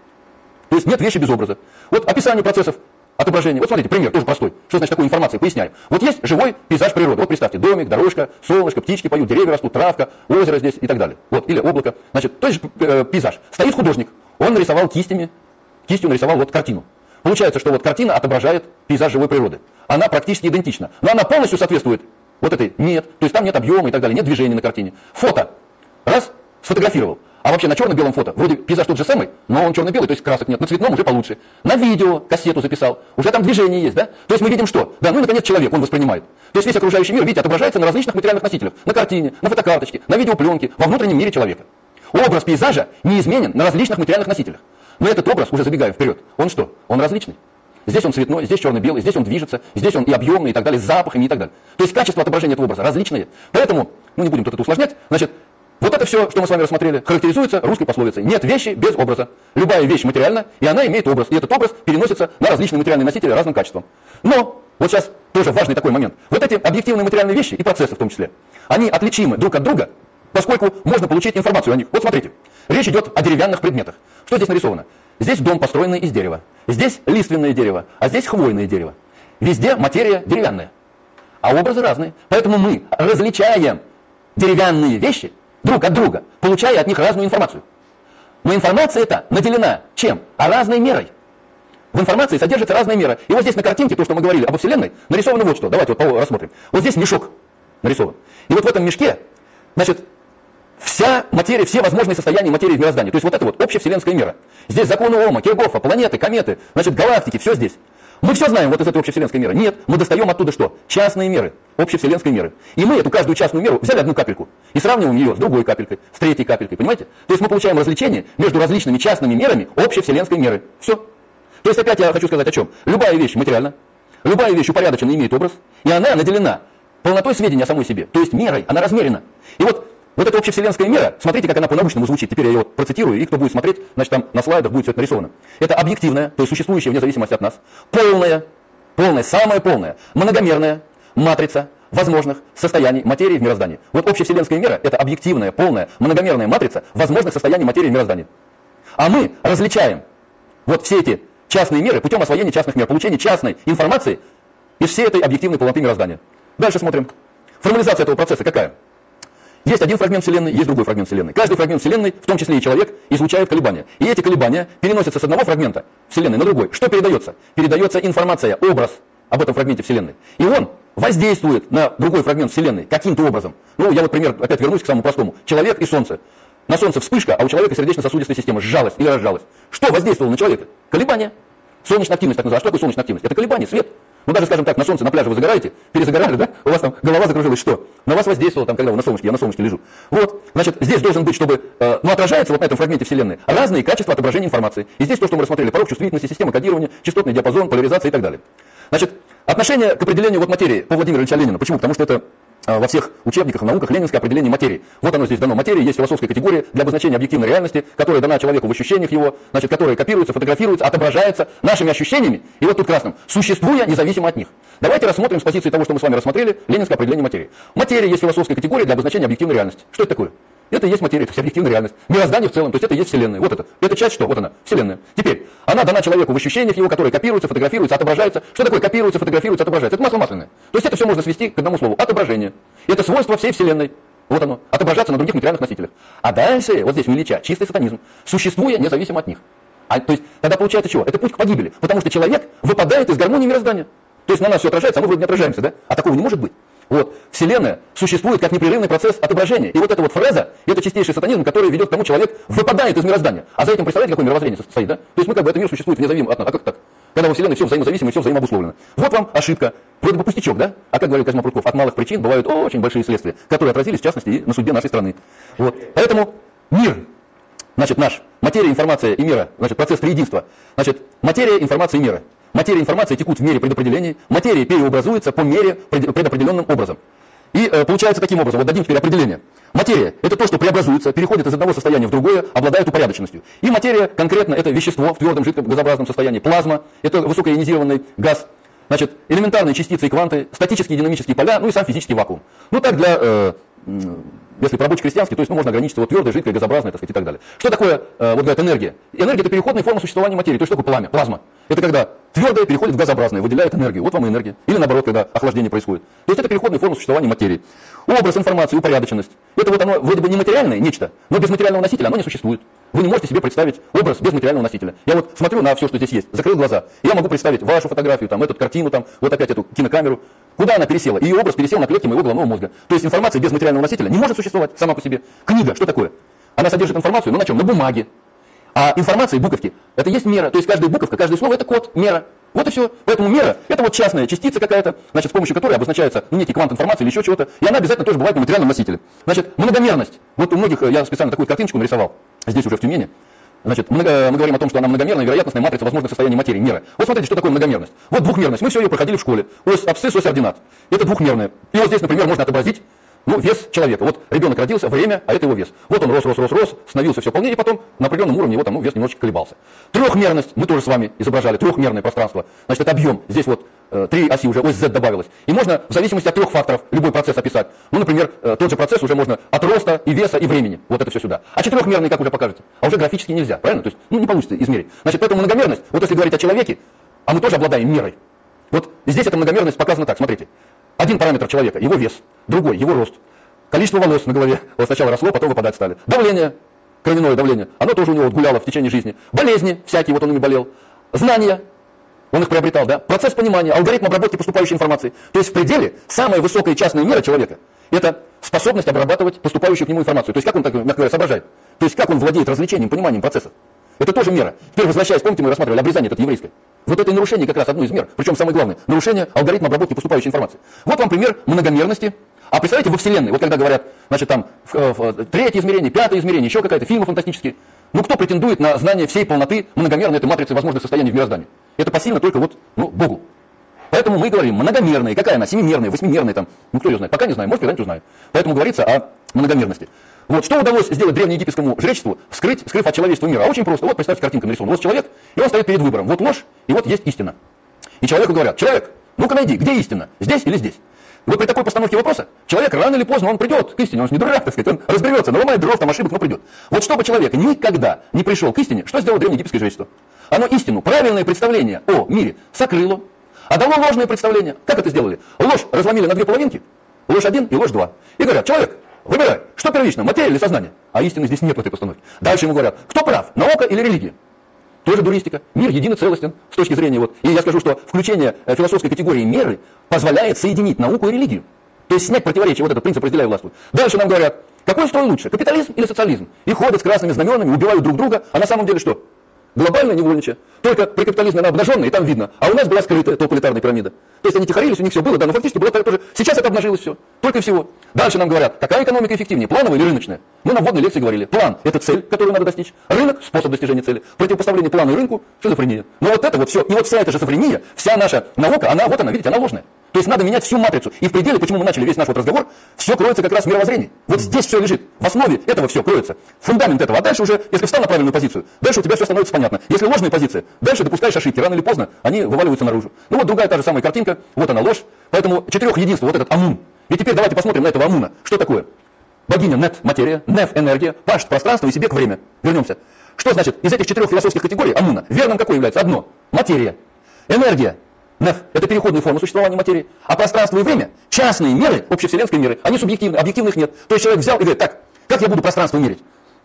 S1: То есть нет вещи без образа. Вот описание процессов отображение. Вот смотрите, пример тоже простой. Что значит такую информацию? Поясняю. Вот есть живой пейзаж природы. Вот представьте, домик, дорожка, солнышко, птички поют, деревья растут, травка, озеро здесь и так далее. Вот, или облако. Значит, то есть э, пейзаж. Стоит художник. Он нарисовал кистями, кистью нарисовал вот картину. Получается, что вот картина отображает пейзаж живой природы. Она практически идентична. Но она полностью соответствует вот этой нет. То есть там нет объема и так далее, нет движения на картине. Фото. Раз, сфотографировал. А вообще на черно-белом фото, вроде пейзаж тот же самый, но он черно-белый, то есть красок нет, на цветном уже получше. На видео, кассету записал, уже там движение есть, да? То есть мы видим что? Да, ну и наконец человек, он воспринимает. То есть весь окружающий мир, видите, отображается на различных материальных носителях, на картине, на фотокарточке, на видеопленке, во внутреннем мире человека. Образ пейзажа неизменен на различных материальных носителях. Но этот образ, уже забегая вперед, он что? Он различный. Здесь он цветной, здесь черно-белый, здесь он движется, здесь он и объемный, и так далее, с запахами и так далее. То есть качество отображения этого образа различное. Поэтому, ну не будем тут это усложнять, значит, вот это все, что мы с вами рассмотрели, характеризуется русской пословицей. Нет вещи без образа. Любая вещь материальна, и она имеет образ. И этот образ переносится на различные материальные носители разным качеством. Но, вот сейчас тоже важный такой момент. Вот эти объективные материальные вещи, и процессы в том числе, они отличимы друг от друга, поскольку можно получить информацию о них. Вот смотрите, речь идет о деревянных предметах. Что здесь нарисовано? Здесь дом, построенный из дерева. Здесь лиственное дерево, а здесь хвойное дерево. Везде материя деревянная, а образы разные. Поэтому мы различаем деревянные вещи друг от друга, получая от них разную информацию. Но информация эта наделена чем? А разной мерой. В информации содержится разная мера. И вот здесь на картинке, то, что мы говорили об Вселенной, нарисовано вот что. Давайте вот рассмотрим. Вот здесь мешок нарисован. И вот в этом мешке, значит, вся материя, все возможные состояния материи в мироздании. То есть вот это вот общевселенская мера. Здесь законы Ома, Киргофа, планеты, кометы, значит, галактики, все здесь. Мы все знаем вот из этой общевселенской меры. Нет, мы достаем оттуда что? Частные меры, общевселенской меры. И мы эту каждую частную меру взяли одну капельку и сравниваем ее с другой капелькой, с третьей капелькой, понимаете? То есть мы получаем развлечение между различными частными мерами общевселенской меры. Все. То есть опять я хочу сказать о чем? Любая вещь материальна, любая вещь упорядочена, имеет образ, и она наделена полнотой сведения о самой себе. То есть мерой, она размерена. И вот Вот эта общевселенская мера, смотрите, как она по-научному звучит. Теперь я ее вот процитирую, и кто будет смотреть, значит, там на слайдах будет все это нарисовано. Это объективная, то есть существующая вне зависимости от нас, полная, полная, самая полная, многомерная матрица возможных состояний материи в мироздании. Вот общевселенская мера – это объективная, полная, многомерная матрица возможных состояний материи в мироздании. А мы различаем вот все эти частные меры путем освоения частных мер, получения частной информации из всей этой объективной полноты мироздания. Дальше смотрим. Формализация этого процесса какая? Есть один фрагмент Вселенной, есть другой фрагмент Вселенной. Каждый фрагмент Вселенной, в том числе и человек, излучает колебания. И эти колебания переносятся с одного фрагмента Вселенной на другой. Что передается? Передается информация, образ об этом фрагменте Вселенной. И он воздействует на другой фрагмент Вселенной каким-то образом. Ну, я вот пример опять вернусь к самому простому. Человек и Солнце. На Солнце вспышка, а у человека сердечно-сосудистая система сжалась или разжалась. Что воздействовало на человека? Колебания. Солнечная активность, так называемая. А что такое солнечная активность? Это колебание, свет. Ну даже, скажем так, на солнце, на пляже вы загораете, перезагорали, да? У вас там голова закружилась, что? На вас воздействовало там, когда вы на солнышке, я на солнышке лежу. Вот, значит, здесь должен быть, чтобы, э, ну отражается вот на этом фрагменте Вселенной разные качества отображения информации. И здесь то, что мы рассмотрели, порог чувствительности, система кодирования, частотный диапазон, поляризация и так далее. Значит, отношение к определению вот материи по Владимиру Ильичу Ленину. Почему? Потому что это во всех учебниках, в науках ленинское определение материи. Вот оно здесь дано. Материя есть философская категория для обозначения объективной реальности, которая дана человеку в ощущениях его, значит, которая копируется, фотографируется, отображается нашими ощущениями, и вот тут красным, существуя независимо от них. Давайте рассмотрим с позиции того, что мы с вами рассмотрели, ленинское определение материи. Материя есть философская категория для обозначения объективной реальности. Что это такое? Это и есть материя, это объективная реальность. Мироздание в целом, то есть это и есть Вселенная. Вот это. Это часть что? Вот она, Вселенная. Теперь, она дана человеку в ощущениях его, которые копируются, фотографируются, отображаются. Что такое копируется, фотографируется, отображается? Это масло масляное. То есть это все можно свести к одному слову. Отображение. Это свойство всей Вселенной. Вот оно. Отображаться на других материальных носителях. А дальше, вот здесь у Ильича, чистый сатанизм. Существуя независимо от них. А, то есть тогда получается чего? Это путь к погибели. Потому что человек выпадает из гармонии мироздания. То есть на нас все отражается, а мы вроде не отражаемся, да? А такого не может быть. Вот, Вселенная существует как непрерывный процесс отображения. И вот эта вот фраза, это чистейший сатанизм, который ведет к тому, человек выпадает из мироздания. А за этим представляете, какое мировоззрение стоит, да? То есть мы как бы, этот мир существует независимо от нас. А как так? Когда во Вселенной все взаимозависимо и все взаимообусловлено. Вот вам ошибка. Вроде бы пустячок, да? А как говорил Козьма Прутков, от малых причин бывают очень большие следствия, которые отразились, в частности, и на судьбе нашей страны. Вот. Поэтому мир, значит, наш, материя, информация и мера, значит, процесс триединства. Значит, материя, информация и мера. Материя и информация текут в мере предопределений, материя переобразуется по мере предопределенным образом. И э, получается таким образом, вот дадим теперь определение. Материя – это то, что преобразуется, переходит из одного состояния в другое, обладает упорядоченностью. И материя конкретно – это вещество в твердом, жидком, газообразном состоянии. Плазма – это высокоионизированный газ. Значит, элементарные частицы и кванты, статические динамические поля, ну и сам физический вакуум. Ну так для, э, если по-рабоче-крестьянски, то есть ну, можно ограничиться вот твердое, жидкое, газообразное, так сказать, и так далее. Что такое, э, вот говорят, энергия? Энергия – это переходная форма существования материи. То есть что такое пламя, плазма? Это когда твердое переходит в газообразное, выделяет энергию. Вот вам и энергия. Или наоборот, когда охлаждение происходит. То есть это переходная форма существования материи. Образ информации, упорядоченность. Это вот оно вроде бы нематериальное нечто, но без материального носителя оно не существует. Вы не можете себе представить образ без материального носителя. Я вот смотрю на все, что здесь есть, закрыл глаза. И я могу представить вашу фотографию, там, эту картину, там, вот опять эту кинокамеру. Куда она пересела? Ее образ пересел на клетки моего головного мозга. То есть информация без материального носителя не может существовать сама по себе. Книга, что такое? Она содержит информацию, ну на чем? На бумаге. А информация и буковки, это есть мера. То есть каждая буковка, каждое слово это код, мера. Вот и все. Поэтому мера это вот частная частица какая-то, значит, с помощью которой обозначается ну, некий квант информации или еще чего-то. И она обязательно тоже бывает на материальном носителе. Значит, многомерность. Вот у многих, я специально такую картиночку нарисовал, здесь уже в Тюмени. Значит, много, мы говорим о том, что она многомерная, вероятностная матрица возможных состояний материи, мера. Вот смотрите, что такое многомерность. Вот двухмерность. Мы все ее проходили в школе. Ось абсцисс, ось ординат. Это двухмерная. И вот здесь, например, можно отобразить ну, вес человека. Вот ребенок родился, время, а это его вес. Вот он рос, рос, рос, рос, становился все полнее, и потом на определенном уровне его там ну, вес немножечко колебался. Трехмерность. Мы тоже с вами изображали. Трехмерное пространство. Значит, это объем. Здесь вот э, три оси уже, ось Z добавилось. И можно в зависимости от трех факторов любой процесс описать. Ну, например, э, тот же процесс уже можно от роста и веса и времени. Вот это все сюда. А четырехмерный как уже покажете? А уже графически нельзя, правильно? То есть, ну, не получится измерить. Значит, поэтому многомерность, вот если говорить о человеке, а мы тоже обладаем мерой. Вот здесь эта многомерность показана так, смотрите. Один параметр человека, его вес, другой, его рост. Количество волос на голове, вот сначала росло, потом выпадать стали. Давление, кровяное давление, оно тоже у него вот гуляло в течение жизни. Болезни всякие, вот он ими болел. Знания, он их приобретал, да. Процесс понимания, алгоритм обработки поступающей информации. То есть в пределе самая высокая частная мера человека – это способность обрабатывать поступающую к нему информацию. То есть как он так, мягко говоря, соображает. То есть как он владеет развлечением, пониманием процесса. Это тоже мера. Теперь возвращаясь, помните, мы рассматривали обрезание это еврейское. Вот это нарушение как раз одно из мер. Причем самое главное – нарушение алгоритма обработки поступающей информации. Вот вам пример многомерности. А представляете, во Вселенной, вот когда говорят, значит, там, в, в, третье измерение, пятое измерение, еще какая-то, фильмы фантастические. Ну, кто претендует на знание всей полноты многомерной этой матрицы возможных состояний в мироздании? Это посильно только вот, ну, Богу. Поэтому мы говорим многомерная, какая она, семимерная, восьмимерная, там, ну, кто ее знает, пока не знаю, может, когда-нибудь узнаю. Поэтому говорится о многомерности. Вот, что удалось сделать древнеегипетскому жречеству, вскрыть, скрыв от человечества мира? А очень просто. Вот, представьте, картинка нарисована. Вот человек, и он стоит перед выбором. Вот ложь, и вот есть истина. И человеку говорят, человек, ну-ка найди, где истина, здесь или здесь? И вот при такой постановке вопроса человек рано или поздно он придет к истине, он же не дурак, так сказать, он разберется, наломает дров, там ошибок, но придет. Вот чтобы человек никогда не пришел к истине, что сделало древнеегипетское жречество? Оно истину, правильное представление о мире сокрыло, а дало ложное представление. Как это сделали? Ложь разломили на две половинки, ложь один и ложь два. И говорят, человек, выбирай, что первично, материя или сознание? А истины здесь нет в этой постановке. Дальше ему говорят, кто прав, наука или религия? Тоже дуристика. Мир едино целостен с точки зрения вот. И я скажу, что включение философской категории меры позволяет соединить науку и религию. То есть снять противоречие, вот этот принцип разделяй властвуй. Дальше нам говорят, какой строй лучше, капитализм или социализм? И ходят с красными знаменами, убивают друг друга, а на самом деле что? глобальное невольничье. Только при капитализме она обнаженная, и там видно. А у нас была скрытая тоталитарная пирамида. То есть они тихорились, у них все было, да, но фактически было тоже. Сейчас это обнажилось все. Только всего. Дальше нам говорят, какая экономика эффективнее, плановая или рыночная? Мы на вводной лекции говорили, план – это цель, которую надо достичь. Рынок – способ достижения цели. Противопоставление плану и рынку – шизофрения. Но вот это вот все, и вот вся эта шизофрения, вся наша наука, она, вот она, видите, она ложная. То есть надо менять всю матрицу. И в пределе, почему мы начали весь наш вот разговор, все кроется как раз в мировоззрении. Вот здесь все лежит. В основе этого все кроется. Фундамент этого. А дальше уже, если встал на правильную позицию, дальше у тебя все становится понятно. Если ложная позиция, дальше допускаешь ошибки. Рано или поздно они вываливаются наружу. Ну вот другая та же самая картинка. Вот она ложь. Поэтому четырех единств, вот этот Амун. И теперь давайте посмотрим на этого Амуна. Что такое? Богиня Нет – материя, Неф – энергия, Пашт – пространство и Себек – время. Вернемся. Что значит из этих четырех философских категорий Амуна? Верным какой является? Одно. Материя. Энергия. Неф – это переходные формы существования материи. А пространство и время – частные меры, общевселенские меры. Они субъективны, объективных нет. То есть человек взял и говорит, так, как я буду пространство мерить?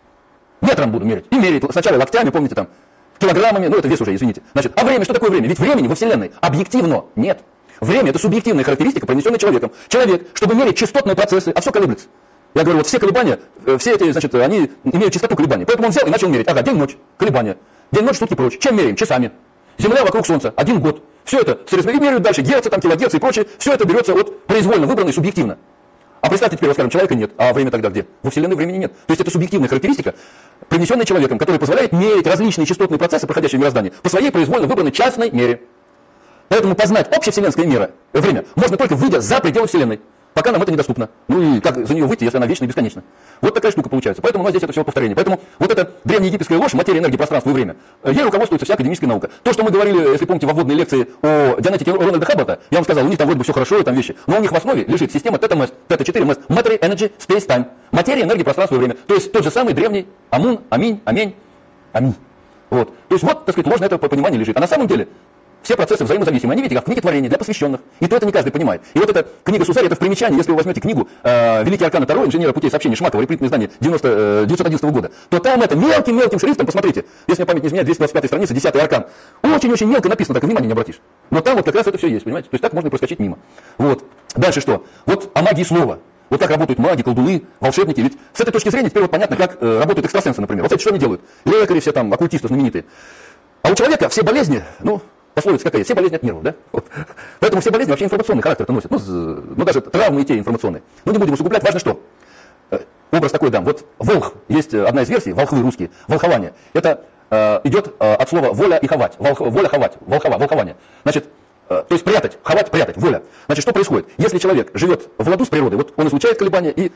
S1: Метром буду мерить. И мерить сначала локтями, помните там, килограммами, ну это вес уже, извините. Значит, а время, что такое время? Ведь времени во Вселенной объективно нет. Время – это субъективная характеристика, принесенная человеком. Человек, чтобы мерить частотные процессы, а все колеблется. Я говорю, вот все колебания, все эти, значит, они имеют частоту колебаний. Поэтому он взял и начал мерить. Ага, день-ночь, колебания. День-ночь, сутки прочь. Чем меряем? Часами. Земля вокруг Солнца, один год. Все это, соответственно, и меряют дальше, герцы, там, килогерцы и прочее. Все это берется от произвольно выбранной субъективно. А представьте теперь, вот скажем, человека нет, а время тогда где? Во Вселенной времени нет. То есть это субъективная характеристика, принесенная человеком, которая позволяет мерить различные частотные процессы, проходящие в мироздании, по своей произвольно выбранной частной мере. Поэтому познать общевселенское мера, время можно только выйдя за пределы Вселенной. Пока нам это недоступно. Ну и как за нее выйти, если она вечна и бесконечна? Вот такая штука получается. Поэтому у нас здесь это все повторение. Поэтому вот эта древнеегипетская ложь, материя, энергия, пространство и время, ей руководствуется вся академическая наука. То, что мы говорили, если помните, во вводной лекции о дианетике Рональда Хаббарта, я вам сказал, у них там вроде бы все хорошо, там вещи, но у них в основе лежит система тета-мэст, тета-четыре мэст, Matter, Energy, Space, Time. Материя, энергия, пространство и время. То есть тот же самый древний Амун, Аминь, Амень, Аминь. Вот. То есть вот, так сказать, ложное это понимание лежит. А на самом деле все процессы взаимозависимы. Они, видите, как в книге творения для посвященных. И то это не каждый понимает. И вот эта книга Сусари, это в примечании, если вы возьмете книгу э, «Великие арканы Таро», инженера путей сообщения Шмакова, реплитное издание девятьсот одиннадцатого года, то там это мелким-мелким шрифтом, посмотрите, если мне память не изменяет, двести двадцать пятая страница, десятый аркан. Очень-очень мелко написано, так и внимания не обратишь. Но там вот как раз это все есть, понимаете? То есть так можно проскочить мимо. Вот. Дальше что? Вот о магии слова. Вот как работают маги, колдуны, волшебники. Ведь с этой точки зрения теперь вот понятно, как э, работают экстрасенсы, например. Вот эти что они делают? Лекари все там, оккультисты знаменитые. А у человека все болезни, ну, пословица какая, все болезни от нервов, да? Вот. Поэтому все болезни вообще информационный характер носят. Ну, ну, даже травмы и те информационные. Ну, не будем усугублять, важно что. Э, образ такой дам. Вот волх, есть одна из версий, волхвы русские, волхование. Это э, идет э, от слова воля и ховать. Волх, воля ховать, волхова, волхование. Значит, э, то есть прятать, ховать, прятать, воля. Значит, что происходит? Если человек живет в ладу с природой, вот он излучает колебания и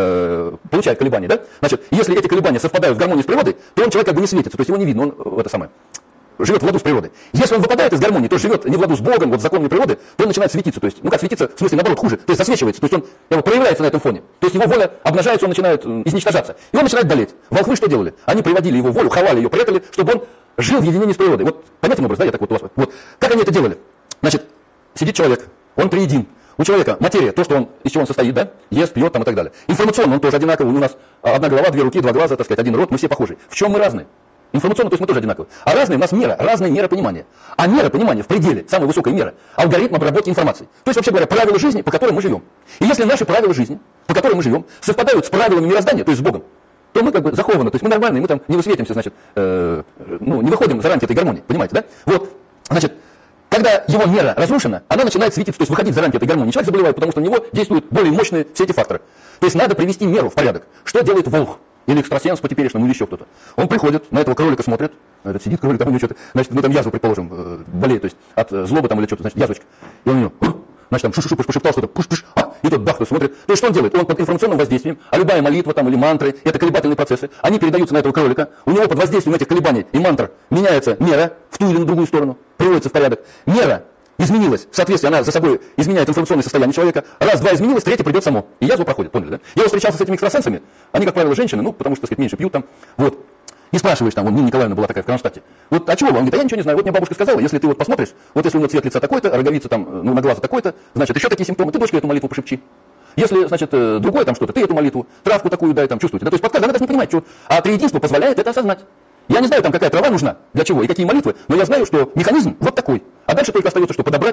S1: э, получает колебания, да? Значит, если эти колебания совпадают в гармонии с природой, то он человек как бы не светится, то есть его не видно, он это самое. Живет в ладу с природой. Если он выпадает из гармонии, то живет не в ладу с Богом, вот с законами природы, то он начинает светиться. То есть, ну как светиться, в смысле, наоборот, хуже. То есть засвечивается, то есть он его проявляется на этом фоне. То есть его воля обнажается, он начинает изничтожаться. И он начинает болеть. Волхвы что делали? Они приводили его волю, ховали ее, прятали, чтобы он жил в единении с природой. Вот понятен образ, да, я так вот у вас. Вот. Как они это делали? Значит, сидит человек, он триедин. У человека материя, то, что он, из чего он состоит, да, ест, пьет там и так далее. Информационно он тоже одинаковый. У нас одна голова, две руки, два глаза, так сказать, один рот, мы все похожи. В чем мы разные? Информационно, то есть мы тоже одинаковые. А разные у нас мера, разные меры понимания. А мера понимания в пределе, самая высокая мера, алгоритм обработки информации. То есть, вообще говоря, правила жизни, по которым мы живем. И если наши правила жизни, по которым мы живем, совпадают с правилами мироздания, то есть с Богом, то мы как бы захованы, то есть мы нормальные, мы там не высветимся, значит, э, ну, не выходим за рамки этой гармонии, понимаете, да? Вот, значит, когда его мера разрушена, она начинает светиться, то есть выходить за рамки этой гармонии. Человек заболевает, потому что на него действуют более мощные все эти факторы. То есть надо привести меру в порядок. Что делает волк? Или экстрасенс по теперешнему, или еще кто-то. Он приходит, на этого кролика смотрит, этот сидит кролик, там у него что-то, значит, ну там язва, предположим, болеет, то есть от злобы там или что-то, значит, язвочка. И он у него, значит, там шу-шу-шу, пошептал что-то, пуш-пуш, а, и тот бах, смотрит. То есть что он делает? Он под информационным воздействием, а любая молитва там или мантры, это колебательные процессы, они передаются на этого кролика, у него под воздействием этих колебаний и мантр меняется мера в ту или на другую сторону, приводится в порядок. Мера изменилась, в соответствии она за собой изменяет информационное состояние человека. Раз, два изменилось, третье придет само. И язва проходит, поняли, да? Я встречался с этими экстрасенсами, они, как правило, женщины, ну, потому что, так сказать, меньше пьют там, вот. Не спрашиваешь там, вон, Нина Николаевна была такая в Кронштадте. Вот, а чего вы? Он говорит, а я ничего не знаю, вот мне бабушка сказала, если ты вот посмотришь, вот если у него цвет лица такой-то, роговица там, ну, на глаза такой-то, значит, еще такие симптомы, ты, дочка, эту молитву пошепчи. Если, значит, другое там что-то, ты эту молитву, травку такую дай, там, чувствуете, да? То есть подсказка, она даже не понимает, что, а триединство позволяет это осознать. Я не знаю, там какая трава нужна, для чего и какие молитвы, но я знаю, что механизм вот такой. А дальше только остается, что подобрать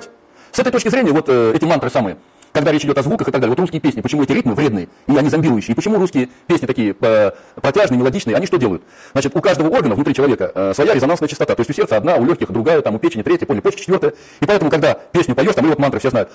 S1: С этой точки зрения, вот э, эти мантры самые, когда речь идет о звуках и так далее, вот русские песни, почему эти ритмы вредные, и они зомбирующие, и почему русские песни такие э, протяжные, мелодичные, они что делают? Значит, у каждого органа внутри человека э, своя резонансная частота, то есть у сердца одна, у легких другая, там, у печени третья, поняли, почки четвертая, и поэтому, когда песню поешь, там, и вот мантры все знают,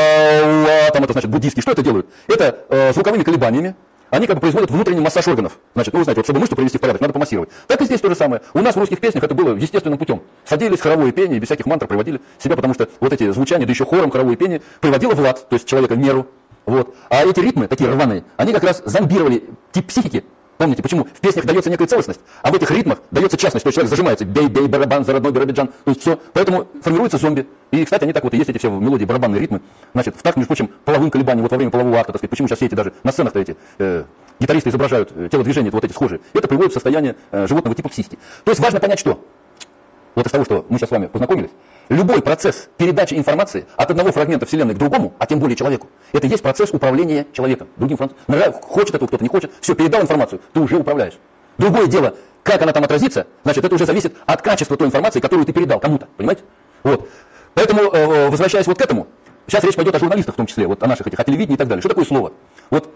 S1: а там это значит буддийский, что это делают? Это э, звуковыми колебаниями, они как бы производят внутренний массаж органов. Значит, ну вы знаете, вот чтобы мышцу привести в порядок, надо помассировать. Так и здесь то же самое. У нас в русских песнях это было естественным путем. Садились, хоровое пение, без всяких мантр приводили себя, потому что вот эти звучания, да еще хором хоровое пение, приводило в лад, то есть человека в меру. Вот. А эти ритмы, такие рваные, они как раз зомбировали тип психики. Помните, почему? В песнях дается некая целостность, а в этих ритмах дается частность, то есть человек зажимается, бей-бей, барабан, за родной Биробиджан, то есть все. Поэтому формируется зомби. И, кстати, они так вот и есть, эти все мелодии, барабанные ритмы. Значит, в такт, между прочим, половым колебанием, вот во время полового акта, так сказать, почему сейчас все эти даже на сценах-то эти э, гитаристы изображают э, телодвижения, вот эти схожие, это приводит в состояние э, животного типа ксисти. То есть важно понять, что? Вот из того, что мы сейчас с вами познакомились, любой процесс передачи информации от одного фрагмента Вселенной к другому, а тем более человеку, это есть процесс управления человеком. Другим французом. Хочет этого кто-то, не хочет, все, передал информацию, ты уже управляешь. Другое дело, как она там отразится, значит, это уже зависит от качества той информации, которую ты передал кому-то, понимаете? Вот. Поэтому, возвращаясь вот к этому, сейчас речь пойдет о журналистах в том числе, вот о наших этих, о телевидении и так далее. Что такое слово? Вот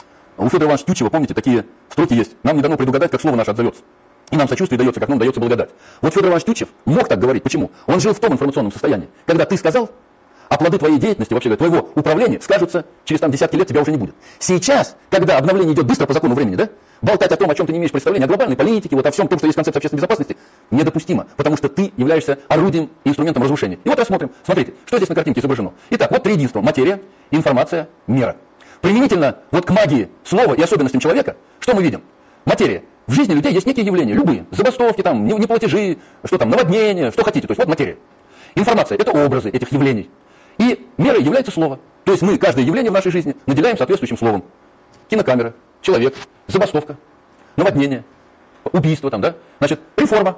S1: у Федора Ивановича Тютчева, помните, такие строки есть. Нам не дано предугадать, как слово наше отзовется. И нам сочувствие дается, как нам дается благодать. Вот Федор Иванович Тютчев мог так говорить. Почему? Он жил в том информационном состоянии, когда ты сказал, а плоды твоей деятельности, вообще говоря, твоего управления скажутся, через там десятки лет тебя уже не будет. Сейчас, когда обновление идет быстро по закону времени, да, болтать о том, о чем ты не имеешь представления, о глобальной политике, вот о всем том, что есть концепция общественной безопасности, недопустимо, потому что ты являешься орудием и инструментом разрушения. И вот рассмотрим. Смотрите, что здесь на картинке изображено. Итак, вот три единства. Материя, информация, мера. Применительно вот к магии слова и особенностям человека, что мы видим? Материя. В жизни людей есть некие явления, любые, забастовки, там, неплатежи, что там, наводнение, что хотите, то есть вот материя. Информация – это образы этих явлений. И мерой является слово. То есть мы каждое явление в нашей жизни наделяем соответствующим словом. Кинокамера, человек, забастовка, наводнение, убийство, там, да? Значит, реформа.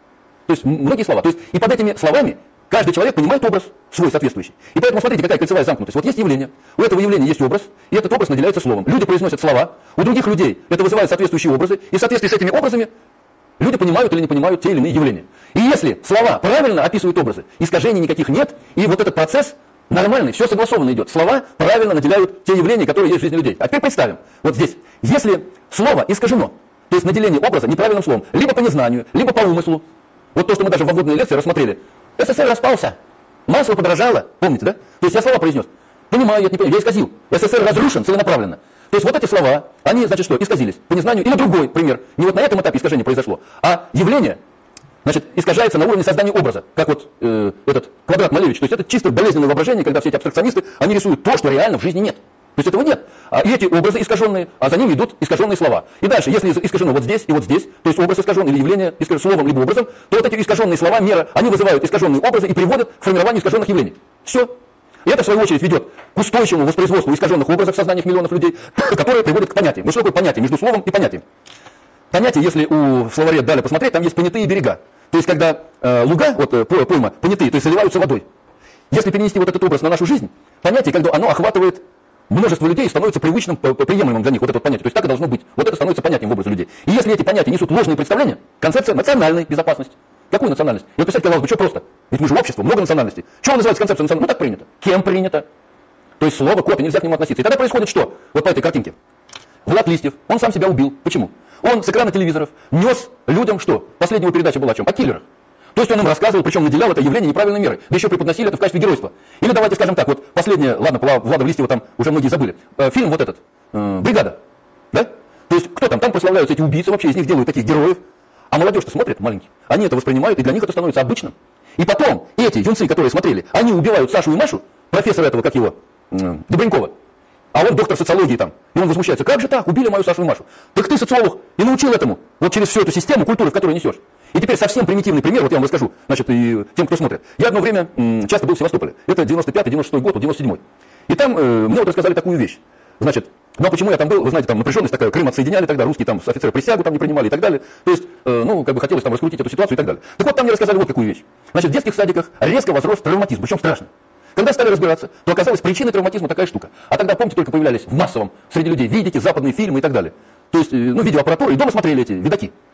S1: То есть многие слова. То есть и под этими словами каждый человек понимает образ свой соответствующий. И поэтому смотрите, какая кольцевая замкнутость. Вот есть явление, у этого явления есть образ, и этот образ наделяется словом. Люди произносят слова, у других людей это вызывает соответствующие образы, и в соответствии с этими образами люди понимают или не понимают те или иные явления. И если слова правильно описывают образы, искажений никаких нет, и вот этот процесс нормальный, все согласованно идет. Слова правильно наделяют те явления, которые есть в жизни людей. А теперь представим, вот здесь, если слово искажено, то есть наделение образа неправильным словом, либо по незнанию, либо по умыслу, вот то, что мы даже в вводной лекции рассмотрели, СССР распался, масло подорожало, помните, да? То есть я слова произнес, понимаю, я не понимаю, я исказил, СССР разрушен целенаправленно. То есть вот эти слова, они, значит, что, исказились по незнанию, или другой пример, не вот на этом этапе искажение произошло, а явление, значит, искажается на уровне создания образа, как вот э, этот Квадрат Малевич, то есть это чисто болезненное воображение, когда все эти абстракционисты, они рисуют то, что реально в жизни нет. То есть этого нет. А, и эти образы искаженные, а за ними идут искаженные слова. И дальше, если искажено вот здесь и вот здесь, то есть образ искажен или явление искажено словом либо образом, то вот эти искаженные слова, мера, они вызывают искаженные образы и приводят к формированию искаженных явлений. Все. И это, в свою очередь, ведет к устойчивому воспроизводству искаженных образов в сознаниях миллионов людей, которые приводят к понятиям. Вот что такое понятие между словом и понятием? Понятие, если у словаря далее посмотреть, там есть понятые берега. То есть, когда э, луга, вот э, пойма, понятые, то есть заливаются водой. Если перенести вот этот образ на нашу жизнь, понятие, когда оно охватывает множество людей, становится привычным, приемлемым для них, вот это вот понятие. То есть так и должно быть. Вот это становится понятием в образе людей. И если эти понятия несут ложные представления, концепция национальной безопасности. Какую национальность? И вот представьте, казалось бы, что просто? Ведь мы же общество, много национальностей. Что называется концепция национальности? Ну так принято. Кем принято? То есть слово, копия, нельзя к нему относиться. И тогда происходит что? Вот по этой картинке. Влад Листьев, он сам себя убил. Почему? Он с экрана телевизоров нес людям что? Последняя его передача была о чем? О киллерах. То есть он им рассказывал, причем наделял это явление неправильной мерой. Да еще преподносили это в качестве геройства. Или давайте скажем так, вот последнее, ладно, Влада Листьева там уже многие забыли. Э, фильм вот этот, э, «Бригада». Да? То есть кто там? Там прославляются эти убийцы, вообще из них делают таких героев. А молодежь-то смотрит, маленькие. Они это воспринимают, и для них это становится обычным. И потом эти юнцы, которые смотрели, они убивают Сашу и Машу, профессора этого, как его, э, Добренькова. А он доктор социологии там. И он возмущается, как же так, убили мою Сашу и Машу. Так ты социолог и научил этому, вот через всю эту систему культуры, в которую несешь. И теперь совсем примитивный пример, вот я вам расскажу, значит, и тем, кто смотрит. Я одно время м, часто был в Севастополе. Это девяносто пятый девяносто шестой год, вот девяносто седьмой. И там э, мне вот рассказали такую вещь. Значит, ну а почему я там был, вы знаете, там напряженность такая, Крым отсоединяли тогда, русские там офицеры присягу там не принимали и так далее. То есть, э, ну, как бы хотелось там раскрутить эту ситуацию и так далее. Так вот, там мне рассказали вот какую вещь. Значит, в детских садиках резко возрос травматизм, причем страшно. Когда стали разбираться, то оказалось причиной травматизма такая штука. А тогда, помните, только появлялись в массовом среди людей, видите, западные фильмы и так далее. То есть, э, ну, видеоаппаратура, и дома смотрели эти видаки.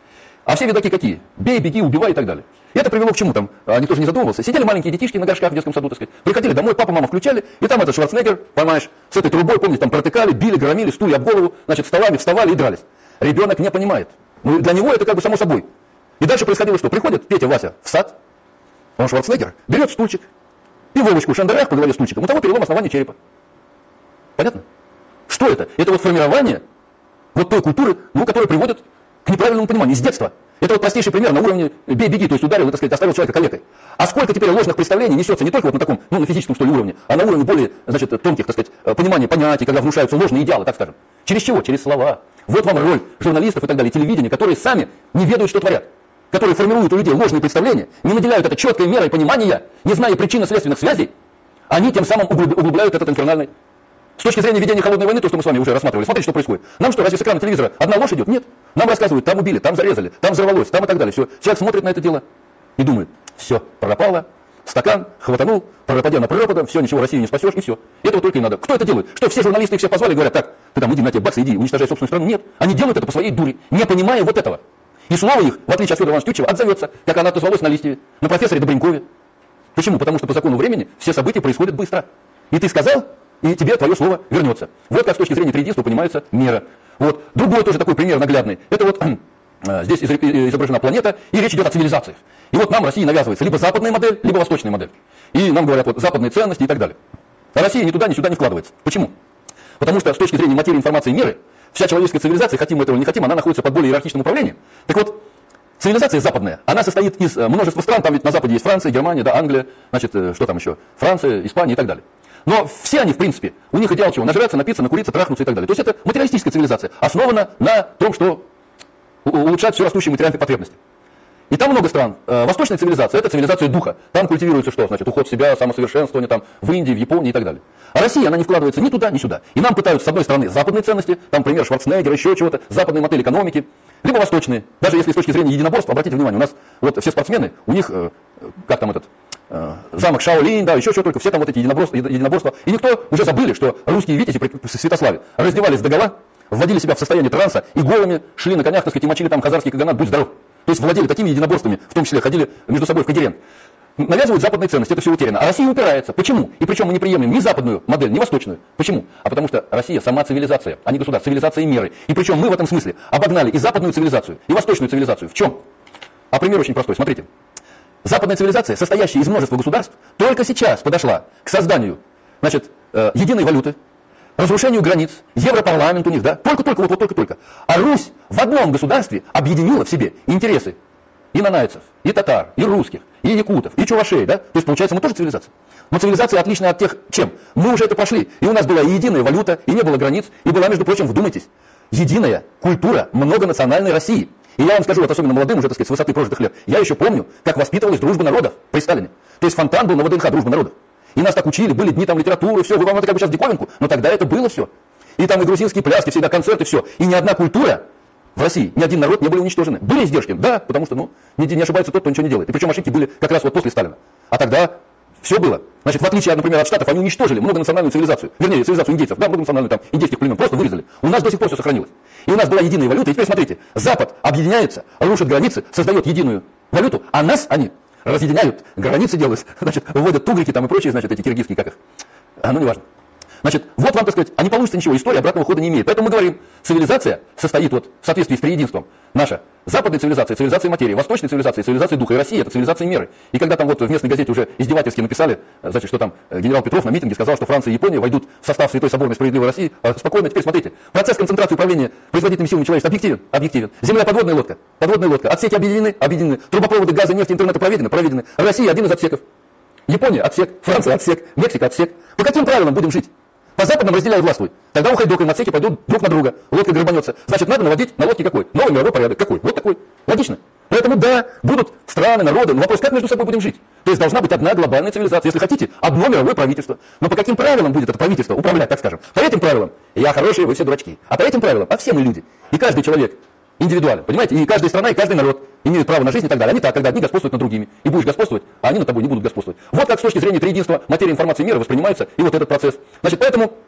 S1: А все видаки какие? Бей, беги, убивай и так далее. И это привело к чему там? А, никто же не задумывался. Сидели маленькие детишки на горшках в детском саду, так сказать. Приходили домой, папа, мама включали, и там этот Шварценеггер, понимаешь, с этой трубой, помните, там протыкали, били, громили, стулья об голову, значит, столами вставали и дрались. Ребенок не понимает. Ну, для него это как бы само собой. И дальше происходило что? Приходит Петя, Вася в сад, он Шварценеггер, берет стульчик, и Вовочку шандарах по голове стульчиком, у того перелом основания черепа. Понятно? Что это? Это вот формирование вот той культуры, ну, которая приводит к неправильному пониманию с детства. Это вот простейший пример на уровне бей-беги, то есть ударил, так сказать, оставил человека калекой. А сколько теперь ложных представлений несется не только вот на таком, ну, на физическом, что ли, уровне, а на уровне более, значит, тонких, так сказать, понимания, понятий, когда внушаются ложные идеалы, так скажем. Через чего? Через слова. Вот вам роль журналистов и так далее, телевидения, которые сами не ведают, что творят. Которые формируют у людей ложные представления, не наделяют это четкой мерой понимания, не зная причинно-следственных связей, они тем самым углубляют этот инфернальный. С точки зрения ведения холодной войны, то, что мы с вами уже рассматривали, смотрите, что происходит. Нам что, разве с экрана телевизора одна ложь идет? Нет. Нам рассказывают, там убили, там зарезали, там взорвалось, там и так далее. Все. Человек смотрит на это дело и думает, все, пропало, стакан, хватанул, пропадя на пропадом, все, ничего, Россию не спасешь, и все. Этого только и надо. Кто это делает? Что, все журналисты их всех позвали и говорят, так, ты там иди на тебе, бац, иди, уничтожай собственную страну? Нет. Они делают это по своей дуре, не понимая вот этого. И слово их, в отличие от Федора Ивановича Тютчева, отзовется, как она отозвалась на Листьеве, на профессоре Добренькове. Почему? Потому что по закону времени все события происходят быстро. И ты сказал, и тебе твое слово вернется. Вот как с точки зрения триединства понимается мера. Вот. Другой тоже такой пример наглядный. Это вот э, здесь изображена планета, и речь идет о цивилизациях. И вот нам в России навязывается либо западная модель, либо восточная модель. И нам говорят вот западные ценности и так далее. А Россия ни туда, ни сюда не вкладывается. Почему? Потому что с точки зрения материи, информации и меры, вся человеческая цивилизация, хотим мы этого или не хотим, она находится под более иерархичным управлением. Так вот, цивилизация западная, она состоит из множества стран, там ведь на Западе есть Франция, Германия, да, Англия, значит, что там еще, Франция, Испания и так далее. Но все они, в принципе, у них идеал чего? Нажраться, напиться, накуриться, трахнуться и так далее. То есть это материалистическая цивилизация, основана на том, что улучшать все растущие материальные потребности. И там много стран. Восточная цивилизация – это цивилизация духа. Там культивируется что? Значит, уход в себя, самосовершенствование там, в Индии, в Японии и так далее. А Россия, она не вкладывается ни туда, ни сюда. И нам пытаются, с одной стороны, западные ценности, там, например, Шварценеггер, еще чего-то, западная модель экономики, либо восточные. Даже если с точки зрения единоборства, обратите внимание, у нас вот все спортсмены, у них, э, как там этот, э, замок Шаолинь, да, еще что только, все там вот эти единоборства, единоборства. И никто уже забыли, что русские витязи при Святославе раздевались догола, вводили себя в состояние транса и голыми шли на конях, так сказать, и мочили там хазарский каганат, будь здоров. То есть владели такими единоборствами, в том числе ходили между собой в Кагерен. Навязывают западные ценности, это все утеряно. А Россия упирается. Почему? И причем мы не приемлем ни западную модель, ни восточную. Почему? А потому что Россия сама цивилизация, а не государство, цивилизация и меры. И причем мы в этом смысле обогнали и западную цивилизацию, и восточную цивилизацию. В чем? А пример очень простой, смотрите. Западная цивилизация, состоящая из множества государств, только сейчас подошла к созданию, значит, э, единой валюты, разрушению границ, Европарламент у них, да, только-только, вот, вот только-только. А Русь в одном государстве объединила в себе интересы и нанайцев, и татар, и русских, и якутов, и чувашей, да, то есть получается мы тоже цивилизация. Но цивилизация отличная от тех, чем? Мы уже это прошли, и у нас была и единая валюта, и не было границ, и была, между прочим, вдумайтесь, единая культура многонациональной России. И я вам скажу, вот особенно молодым, уже, так сказать, с высоты прожитых лет, я еще помню, как воспитывалась дружба народов при Сталине. То есть фонтан был на ВДНХ, дружба народов. И нас так учили, были дни там литературы, все, вы вам это как бы сейчас диковинку, но тогда это было все. И там и грузинские пляски, всегда концерты, все. И ни одна культура в России, ни один народ не были уничтожены. Были издержки? Да, потому что, ну, не, не ошибается тот, кто ничего не делает. И причем ошибки были как раз вот после Сталина. А тогда все было. Значит, в отличие, например, от Штатов, они уничтожили многонациональную цивилизацию. Вернее, цивилизацию индейцев, да, многонациональную там индейских племен, просто вырезали. У нас до сих пор все сохранилось. И у нас была единая валюта. И теперь смотрите, Запад объединяется, рушит границы, создает единую валюту, а нас они разъединяют, границы делают, значит, вводят тугрики там и прочие, значит, эти киргизские, как их. А, ну, неважно. Значит, вот вам, так сказать, а не получится ничего, история обратного хода не имеет. Поэтому мы говорим, цивилизация состоит вот в соответствии с триединством. Наша западная цивилизация, цивилизация материи, восточная цивилизация, цивилизация духа, и Россия, это цивилизация меры. И когда там вот в местной газете уже издевательски написали, значит, что там генерал Петров на митинге сказал, что Франция и Япония войдут в состав Святой Соборной Справедливой России, спокойно, теперь смотрите, процесс концентрации управления производительными силами человечества объективен, объективен. Земля подводная лодка, подводная лодка, отсеки объединены, объединены, трубопроводы газа, нефти, интернета проведены, проведены. Россия один из отсеков. Япония отсек, Франция отсек, Мексика отсек. По каким правилам будем жить? По западным разделяют властвуй. Тогда ухайдокаем, отсеки пойдут друг на друга. Лодка грабанется. Значит, надо наводить на лодке какой? Новый мировой порядок. Какой? Вот такой. Логично. Поэтому да, будут страны, народы, но вопрос, как между собой будем жить? То есть должна быть одна глобальная цивилизация. Если хотите, одно мировое правительство. Но по каким правилам будет это правительство управлять, так скажем? По этим правилам я хороший, вы все дурачки. А по этим правилам, а все мы люди. И каждый человек индивидуально, понимаете? И каждая страна, и каждый народ имеют право на жизнь и так далее. А не так, когда одни господствуют над другими. И будешь господствовать, а они над тобой не будут господствовать. Вот как с точки зрения триединства материи, информации, мира воспринимается и вот этот процесс. Значит, поэтому,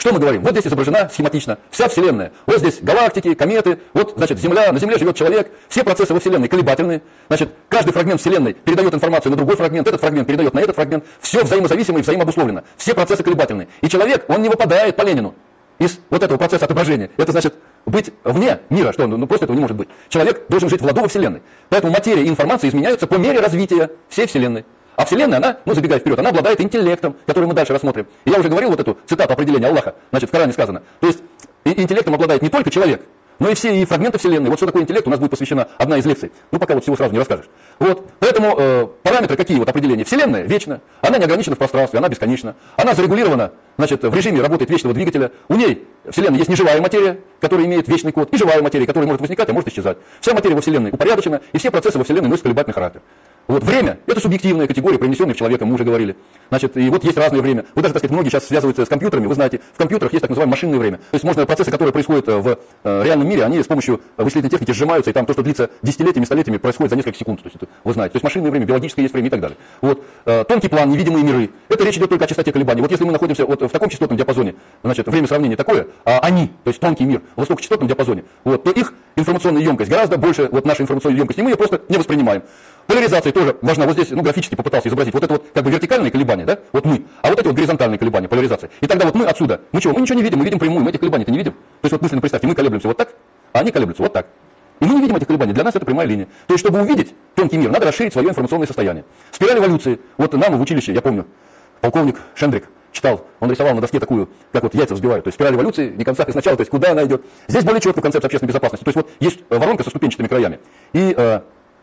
S1: Что мы говорим? Вот здесь изображена схематично вся Вселенная. Вот здесь галактики, кометы, вот, значит, Земля, на Земле живет человек. Все процессы во Вселенной колебательные. Значит, каждый фрагмент Вселенной передает информацию на другой фрагмент, этот фрагмент передает на этот фрагмент. Все взаимозависимо и взаимообусловлено. Все процессы колебательные. И человек, он не выпадает по Ленину из вот этого процесса отображения. Это значит быть вне мира, что он ну, просто этого не может быть. Человек должен жить в ладу во Вселенной. Поэтому материя и информация изменяются по мере развития всей Вселенной. А Вселенная, она, ну забегая вперед, она обладает интеллектом, который мы дальше рассмотрим. И я уже говорил вот эту цитату определения Аллаха, значит, в Коране сказано. То есть интеллектом обладает не только человек, но и все и фрагменты Вселенной. Вот что такое интеллект, у нас будет посвящена одна из лекций. Ну пока вот всего сразу не расскажешь. Вот. Поэтому э, параметры какие вот определения? Вселенная вечна, она не ограничена в пространстве, она бесконечна. Она зарегулирована, значит, в режиме работает вечного двигателя. У ней, Вселенной, есть неживая материя, которая имеет вечный код, и живая материя, которая может возникать, а может исчезать. Вся материя во Вселенной упорядочена, и все процессы во Вселенной носят колебательный характер. Вот время – это субъективная категория, привнесенная в человека, мы уже говорили. Значит, и вот есть разное время. Вы даже, так сказать, многие сейчас связываются с компьютерами, вы знаете, в компьютерах есть так называемое машинное время. То есть можно процессы, которые происходят в э, реальном мире, они с помощью вычислительной техники сжимаются, и там то, что длится десятилетиями, столетиями, происходит за несколько секунд. То есть это, вы знаете, то есть машинное время, биологическое есть время и так далее. Вот. Э, тонкий план, невидимые миры – это речь идет только о частоте колебаний. Вот если мы находимся вот в таком частотном диапазоне, значит, время сравнения такое, а они, то есть тонкий мир, в высокочастотном диапазоне, вот, то их информационная емкость гораздо больше вот нашей информационной емкости, и мы ее просто не воспринимаем. Поляризация тоже важна. Вот здесь, ну, графически попытался изобразить. Вот это вот как бы вертикальные колебания, да? Вот мы. А вот эти вот горизонтальные колебания, поляризация. И тогда вот мы отсюда, мы чего? Мы ничего не видим, мы видим прямую, мы этих колебаний-то не видим. То есть вот мысленно представьте, мы колеблемся вот так, а они колеблются вот так. И мы не видим этих колебаний, для нас это прямая линия. То есть, чтобы увидеть тонкий мир, надо расширить свое информационное состояние. Спираль эволюции. Вот нам в училище, я помню, полковник Шендрик читал, он рисовал на доске такую, как вот яйца взбивают. То есть спираль эволюции, не конца и сначала, то есть куда она идет. Здесь более четко концепция общественной безопасности. То есть вот есть воронка со ступенчатыми краями. И э,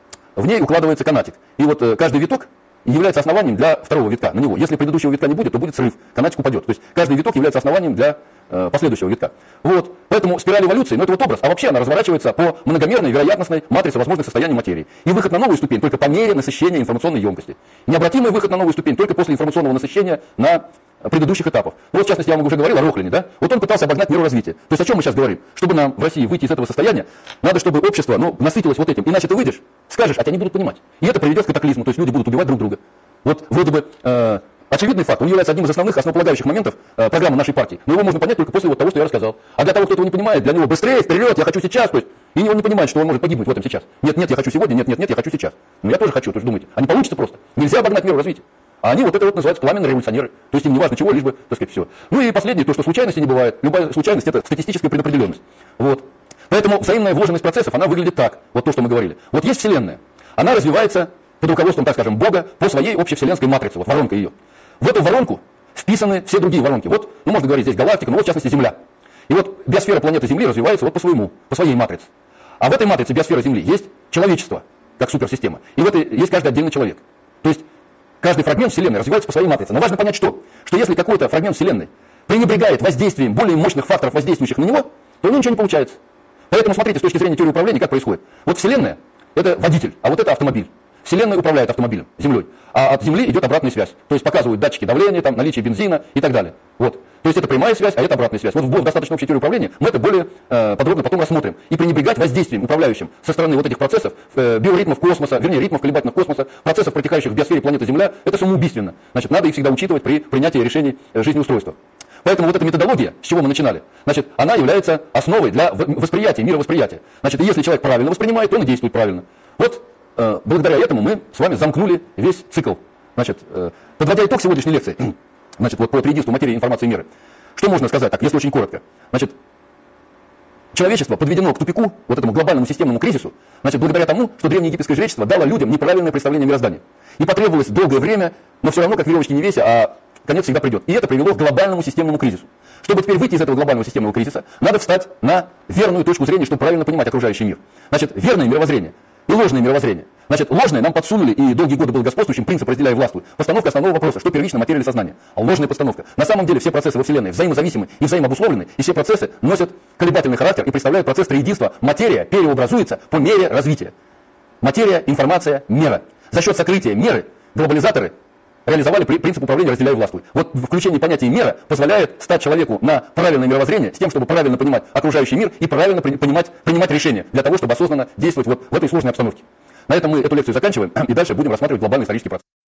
S1: в ней укладывается канатик. И вот э, каждый виток является основанием для второго витка на него. Если предыдущего витка не будет, то будет срыв, канатик упадет. То есть каждый виток является основанием для э, последующего витка. Вот. Поэтому спираль эволюции, ну это вот образ, а вообще она разворачивается по многомерной вероятностной матрице возможных состояний материи. И выход на новую ступень только по мере насыщения информационной емкости. Необратимый выход на новую ступень только после информационного насыщения на предыдущих этапов. Ну вот, в частности, я вам уже говорил о Рохлине, да? Вот он пытался обогнать меру развития. То есть о чем мы сейчас говорим? Чтобы нам в России выйти из этого состояния, надо, чтобы общество, ну, насытилось вот этим. Иначе ты выйдешь, скажешь, а тебя не будут понимать. И это приведет к катаклизму, то есть люди будут убивать друг друга. Вот вроде бы э, очевидный факт, он является одним из основных, основополагающих моментов э, программы нашей партии. Но его можно понять только после вот того, что я рассказал. А для того, кто этого не понимает, для него быстрее, вперед, я хочу сейчас, то есть, и он не понимает, что он может погибнуть в этом сейчас. Нет, нет, я хочу сегодня, нет, нет, нет, я хочу сейчас. Но я тоже хочу, то есть думаете, а не получится просто. Нельзя обогнать меру развития. А они вот это вот называются пламенные революционеры. То есть им не важно чего, лишь бы, так сказать, все. Ну и последнее, то, что случайности не бывает. Любая случайность – это статистическая предопределенность. Вот. Поэтому взаимная вложенность процессов, она выглядит так. Вот то, что мы говорили. Вот есть Вселенная. Она развивается под руководством, так скажем, Бога по своей общевселенской матрице. Вот воронка ее. В эту воронку вписаны все другие воронки. Вот, ну можно говорить здесь галактика, но вот в частности Земля. И вот биосфера планеты Земли развивается вот по своему, по своей матрице. А в этой матрице биосферы Земли есть человечество, как суперсистема. И в этой есть каждый отдельный человек. То есть каждый фрагмент Вселенной развивается по своей матрице. Но важно понять что? Что если какой-то фрагмент Вселенной пренебрегает воздействием более мощных факторов, воздействующих на него, то у него ничего не получается. Поэтому смотрите, с точки зрения теории управления, как происходит. Вот Вселенная – это водитель, а вот это автомобиль. Вселенная управляет автомобилем, Землей, а от Земли идет обратная связь. То есть показывают датчики давления, там, наличие бензина и так далее. Вот. То есть это прямая связь, а это обратная связь. Вот в достаточно общей теории управления мы это более э, подробно потом рассмотрим. И пренебрегать воздействием управляющим со стороны вот этих процессов, э, биоритмов космоса, вернее ритмов колебательных космоса, процессов, протекающих в биосфере планеты Земля, это самоубийственно. Значит, надо их всегда учитывать при принятии решений э, жизнеустройства. Поэтому вот эта методология, с чего мы начинали, значит, она является основой для восприятия, мировосприятия. Значит, и если человек правильно воспринимает, то он и действует правильно. Вот э, благодаря этому мы с вами замкнули весь цикл. Значит, э, подводя итог сегодняшней лекции, значит, вот по триединству материи, информации и меры, что можно сказать так, если очень коротко? Значит, человечество подведено к тупику, вот этому глобальному системному кризису, значит, благодаря тому, что древнеегипетское жречество дало людям неправильное представление о мироздании. И потребовалось долгое время, но все равно, как веревочки не веся, а конец всегда придет. И это привело к глобальному системному кризису. Чтобы теперь выйти из этого глобального системного кризиса, надо встать на верную точку зрения, чтобы правильно понимать окружающий мир. Значит, верное мировоззрение и ложное мировоззрение. Значит, ложное нам подсунули, и долгие годы был господствующим принцип «разделяй и властвуй». Постановка основного вопроса, что первично, материя или сознание. А ложная постановка. На самом деле все процессы во Вселенной взаимозависимы и взаимообусловлены, и все процессы носят колебательный характер и представляют процесс триединства. Материя переобразуется по мере развития. Материя, информация, мера. За счет сокрытия меры глобализаторы реализовали принцип управления «разделяй и властвуй». Вот включение понятия «мера» позволяет стать человеку на правильное мировоззрение с тем, чтобы правильно понимать окружающий мир и правильно понимать, принимать решения для того, чтобы осознанно действовать вот в этой сложной обстановке. На этом мы эту лекцию заканчиваем и дальше будем рассматривать глобальный исторический процесс.